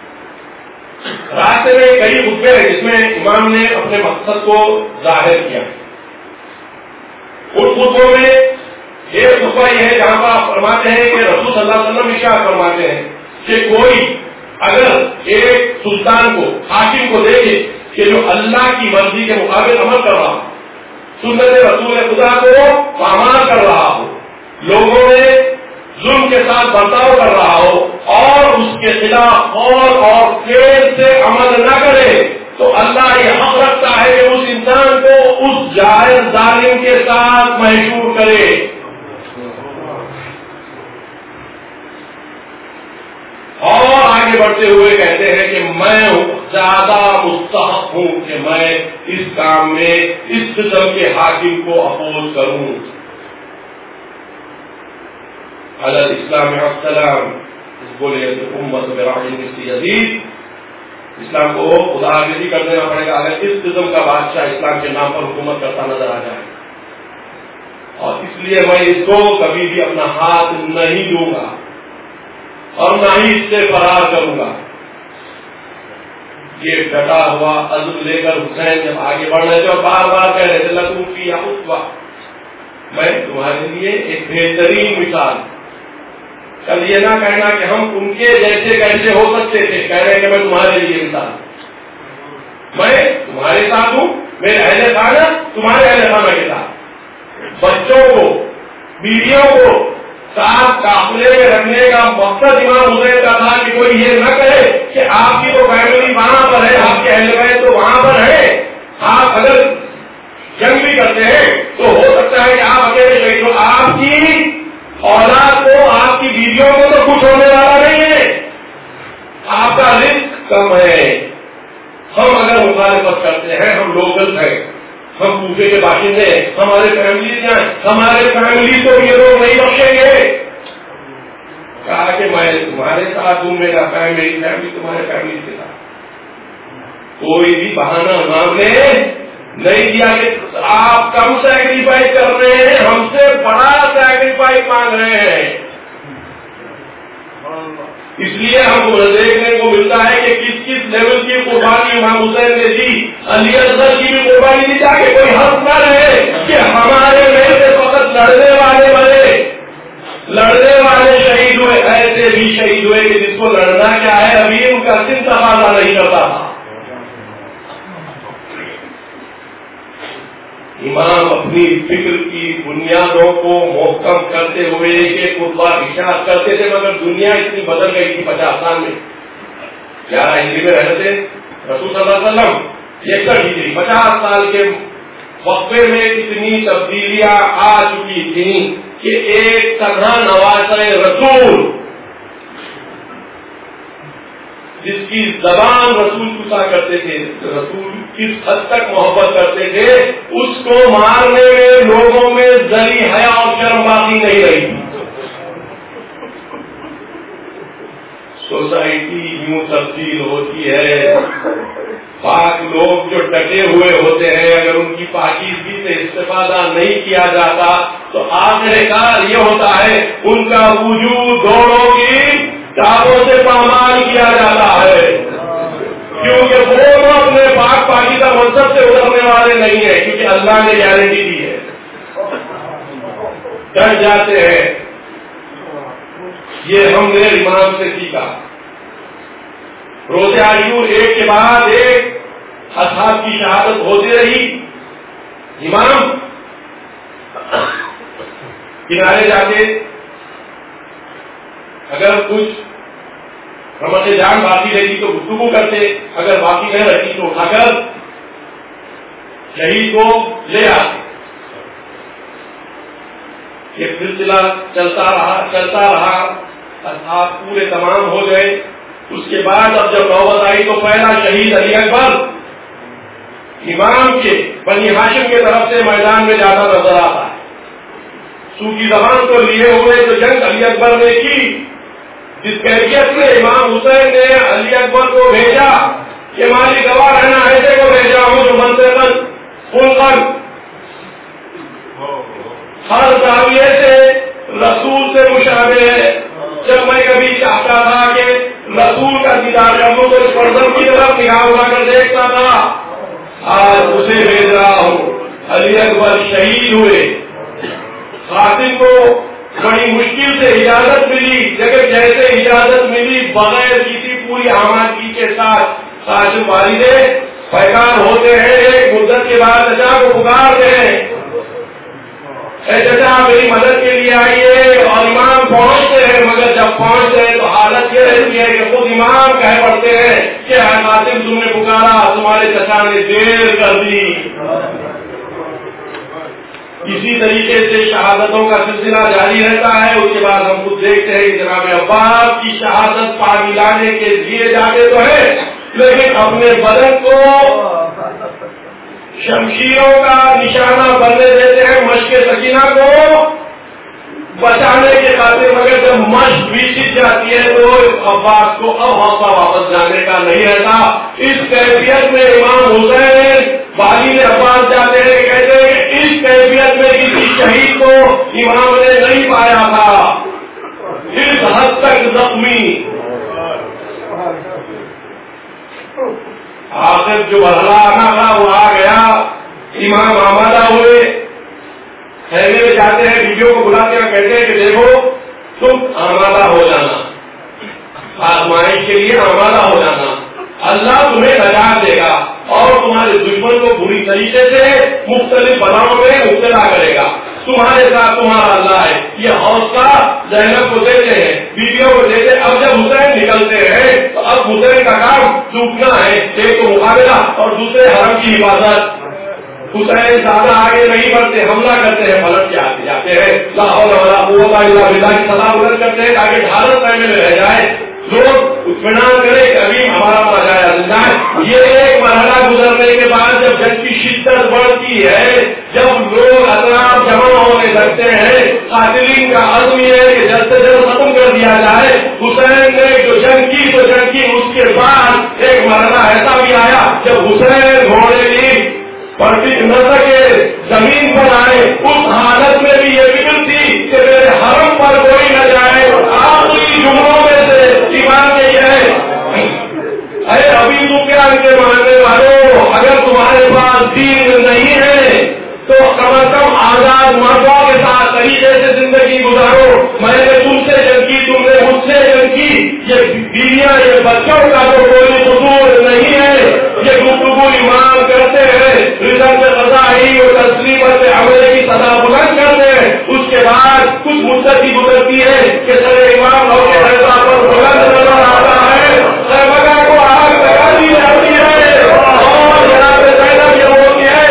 راستے میں کئی خطبے ہیں جس میں امام نے اپنے مقصد کو ظاہر کیا۔ ان خطبوں میں ایک خطبہ یہ ہے جہاں پر آپ فرماتے ہیں کہ رسول صلی اللہ علیہ وسلم ارشاد فرماتے ہیں کہ کوئی اگر ایک سلطان کو، حاکم کو دیکھے کہ جو اللہ کی مرضی کے مطابق عمل کر رہا ہو، سنت رسول خدا کو پامال کر رہا ہو، لوگوں میں ظلم کے ساتھ برتاؤ کر رہا ہو اور اس کے خلاف قول اور فعل سے عمل نہ کرے، تو اللہ یہ حق رکھتا ہے کہ اس انسان کو اس جائر ظالم کے ساتھ محشور کرے۔ اور آگے بڑھتے ہوئے کہتے ہیں کہ میں زیادہ مستحق ہوں کہ میں اس کام میں اس قسم کے حاکم کو اپوز کروں۔ حضرت اسلام السلام اس بولے امت براہیم یزید، اسلام کو خدا آگے کر دینا پڑے گا اگر اس قسم کا بادشاہ اسلام کے نام پر حکومت کرتا نظر آ جائے، اور اس لیے میں اس کو کبھی بھی اپنا ہاتھ نہیں دوں گا اور نہ ہی اس سے فرار کروں گا۔ یہ ڈٹا ہوا عزم لے کر حسین جب آگے بڑھ رہے تھے اور بار بار کہہ رہے تھے لکم فی اسوہ، میں تمہارے لیے ایک بہترین مثال۔ کل یہ نہ کہنا کہ ہم ان کے جیسے کیسے ہو سکتے تھے، کہہ رہے کہ میں تمہارے لیے مثال، میں تمہارے ساتھ ہوں، میرے اہل خانہ تمہارے اہل خانہ کے ساتھ، بچوں کو، بیویوں کو ساتھ قافلے میں رکھنے کا مقصد امام حسین کا تھا کہ کوئی یہ نہ کہے کہ آپ کی تو فیملی وہاں پر ہے، آپ کے اہل بیت تو وہاں پر ہے، آپ اگر جنگ بھی کرتے ہیں تو ہو سکتا ہے کہ آپ اکیلے شہید ہو، آپ کی اولاد کو، آپ کی بیویوں کو تو کچھ ہونے والا نہیں ہے، آپ کا رزق کم ہے۔ ہم اگر مخالفت کرتے ہیں، ہم لوکل ہیں، ہم کوفے کے باشندے ہیں، ہمارے فیملی ہیں، ہمارے فیملی کو یہ لوگ نہیں بخشیں گے۔ کہا کہ میں تمہارے ساتھ ہوں، میرا فیملی تمہارے فیملی کے ساتھ، کوئی بھی بہانہ امام نے نہیں دیا کہ آپ کم سیکریفائس کر رہے ہیں، ہم سے بڑا سیکریفائس مانگ رہے ہیں۔ اس لیے ہم کو دیکھنے کو ملتا ہے کہ کس کس لیول کی قربانی امام حسین نے دی، علی اصغر کی بھی قربانی دی، تاکہ کوئی حق نہ رہے کہ ہمارے میں سے فقط لڑنے والے بنے، لڑنے والے شہید ہوئے، ایسے بھی شہید ہوئے کہ جس کو لڑنا کیا ہے ابھی ان کا دن تقاضا نہیں کرتا تھا۔ امام اپنی فکر کی بنیادوں کو محکم کرتے ہوئے ایک خطبہ ارشاد کرتے تھے، مگر دنیا اتنی بدل گئی تھی 50 سال میں، 11 ہجری میں رہتے تھے رسول صلی اللہ علیہ وسلم، 61 ہجری، 50 سال کے وقفے میں اتنی تبدیلیاں آ چکی تھیں کہ ایک طرح نواسۂ رسول جس کی زبان رسول پوچھا کرتے تھے، رسول کس حد تک محبت کرتے تھے، اس کو مارنے میں لوگوں میں ذری حیا اور شرم باقی نہیں رہی۔ سوسائٹی یوں تبدیل ہوتی ہے، پاک لوگ جو ڈٹے ہوئے ہوتے ہیں اگر ان کی پاکیزگی سے استفادہ نہیں کیا جاتا تو آخرکار یہ ہوتا ہے ان کا وجود دوڑوں کی داغوں سے پامال کیا جاتا ہے، کیونکہ وہ اپنے پاک پاکیزہ منصب سے اترنے والے نہیں ہیں، کیونکہ اللہ نے گارنٹی دی ہے، ڈر جاتے ہیں۔ یہ ہم نے امام سے سیکھا، روزے عاشور ایک کے بعد ایک اصحاب کی شہادت ہوتی رہی، امام کنارے جا کے اگر کچھ رمض جان باقی رہی تو گفتگو کرتے، اگر باقی نہ رہی تو اٹھا کر شہید کو لے آتے. یہ سلسلہ چلتا رہا آپ پورے تمام ہو گئے. اس کے بعد اب جب نوبت آئی تو پہلا شہید علی اکبر امام کے بنی ہاشم کے طرف سے میدان میں جاتا نظر آتا ہے. صوفی زبان کو لیے ہوئے تو جنگ علی اکبر نے کی. جس کیفیت میں امام حسین نے علی اکبر کو بھیجا کہ مالی گواہ رہنا ایسے کو بھیجا ہوں جو منطقاً خلقاً ہر زاویے سے رسول سے مشابہ ہے. جب میں کبھی چاہتا تھا کہ رسول کا دیدار کر لوں تو اس پردم کی طرف نگاہ اٹھا کر دیکھتا تھا. آج اسے بھیج رہا ہوں. علی اکبر شہید ہوئے. خاتم کو بڑی مشکل سے اجازت ملی. لیکن جیسے اجازت ملی بغیر کسی پوری آمادگی کے ساتھ قاسم والد پیکار ہوتے ہیں. ایک مدت کے بعد چچا کو پکارتے ہیں اے چچا میری مدد کے لیے آئیے. اور امام پہنچتے ہیں. مگر جب پہنچتے ہیں تو حالت یہ رہتی ہے کہ خود امام کہہ پڑتے ہیں کہ قاسم تم نے پکارا, تمہارے چچا نے دیر کر دی. اسی طریقے سے شہادتوں کا سلسلہ جاری رہتا ہے. اس کے بعد ہم خود دیکھتے ہیں کہ جناب عباس کی شہادت پا ملانے کے لیے جاتے تو ہے لیکن اپنے بدن کو شمشیروں کا نشانہ بننے دیتے ہیں مشق سکینہ کو بچانے کے خاطر. مگر جب مشق بھی سیکھ جاتی ہے تو عباس کو اب حوصلہ واپس جانے کا نہیں رہتا. اس کیفیت میں امام حسین والد عباس جاتے ہیں, کہتے ہیں کہ اس کیفیت میں کسی شہید کو امام نے نہیں پایا تھا, اس حد تک زخمی. آخر جو مرحلہ آنا تھا وہ آ گیا. امام آمادہ ہوئے, خیمے میں جاتے ہیں, بیویوں کو بلاتے ہیں, کہتے ہیں کہ دیکھو تم آمادہ ہو جانا, آزمائش کے لیے آمادہ ہو جانا. اللہ تمہیں نجات دے گا اور تمہارے دشمن کو بری طریقے سے مختلف بلاؤں میں مبتلا کرے گا. تمہارے ساتھ تمہارا اللہ ہے. یہ حوصلہ زینب کو دیتے ہیں, بیویوں کو دیتے ہیں. اب جب حسین نکلتے ہیں تو اب حسین کا کام ٹوٹنا ہے. ایک تو مقابلہ اور دوسرے حرم کی حفاظت. حسین زیادہ آگے نہیں بڑھتے, حملہ کرتے ہیں, پلٹ کے آتے جاتے ہیں. لا حول ولا قوت الا باللہ کی سزا بلند کرتے ہیں تاکہ حالت میں رہ جائے, لوگ اطمینان کرے کہ ابھی ہمارا ماجایا زندہ ہے. یہ ایک مرحلہ گزرنے کے بعد جب جنگ کی شدت بڑھتی ہے, جب لوگ اطراف جمع ہونے لگتے ہیں, قاتلین کا عزم یہ ہے کہ جلد سے جلد ختم کر دیا جائے. حسین نے جو جنگ کی تو جنگ کی. اس کے بعد ایک مرحلہ ایسا بھی آیا جب حسین گھوڑے کی پرتی نہ سکے, زمین پر آئے. اس حالت میں بھی یہ فکر تھی کہ میرے حرم پر کوئی نہ جائے. آخری جملوں میں سے ایمان یہ ہے اے ابھی سفیان کے ماننے والوں, اگر تمہارے پاس دین نہیں ہے تو کم از کم آزاد مردوں کے ساتھ طریقے سے زندگی گزارو. میں نے تم سے جنگ کی, تم نے مجھ سے جنگ کی. یہ بیویاں, یہ بچوں کا تو کوئی قصور نہیں ہے. یہ گفتگو ایمان کرتے ہیں, رزق سے قضائی اور تسلیمت سے عملے کی سزا بلند کرتے ہیں. اس کے بعد کچھ مدت کی گزرتی ہے کہ سر امام اور کے فیصلہ پر بلند نظر آتا ہے. سرمگا کو آگ لگا دی جاتی ہے اور جناب زینب یہ ہوتی ہے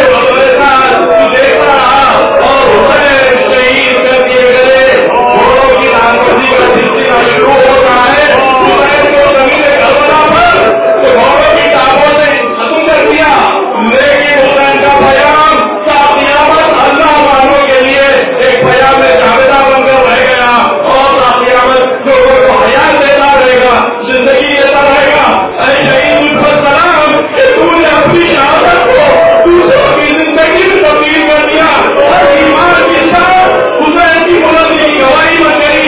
دیکھتا رہا اور حسین شہید کر دیے گئے. گھوڑوں کی نامزدی کا سلسلہ شروع ہوتا ہے. حسین کو زمین کربلا پر گھوڑوں کی ٹانگوں سے ختم کر دیا, لیکن حسین کا پیام قیامت اللہ والوں کے لیے ایک پیام جاویدہ بن کر رہ گیا اور قیامت لوگوں کو حیات دیتا رہے گا, زندگی دیتا رہے گا. اے شہید مجھ پر سلام کہ تو نے اپنی شہادت کو دوسروں کی زندگی میں تبدیل کر دیا اور ایمان کے ساتھ حسین کی بلندی کی گواہی بن گئی.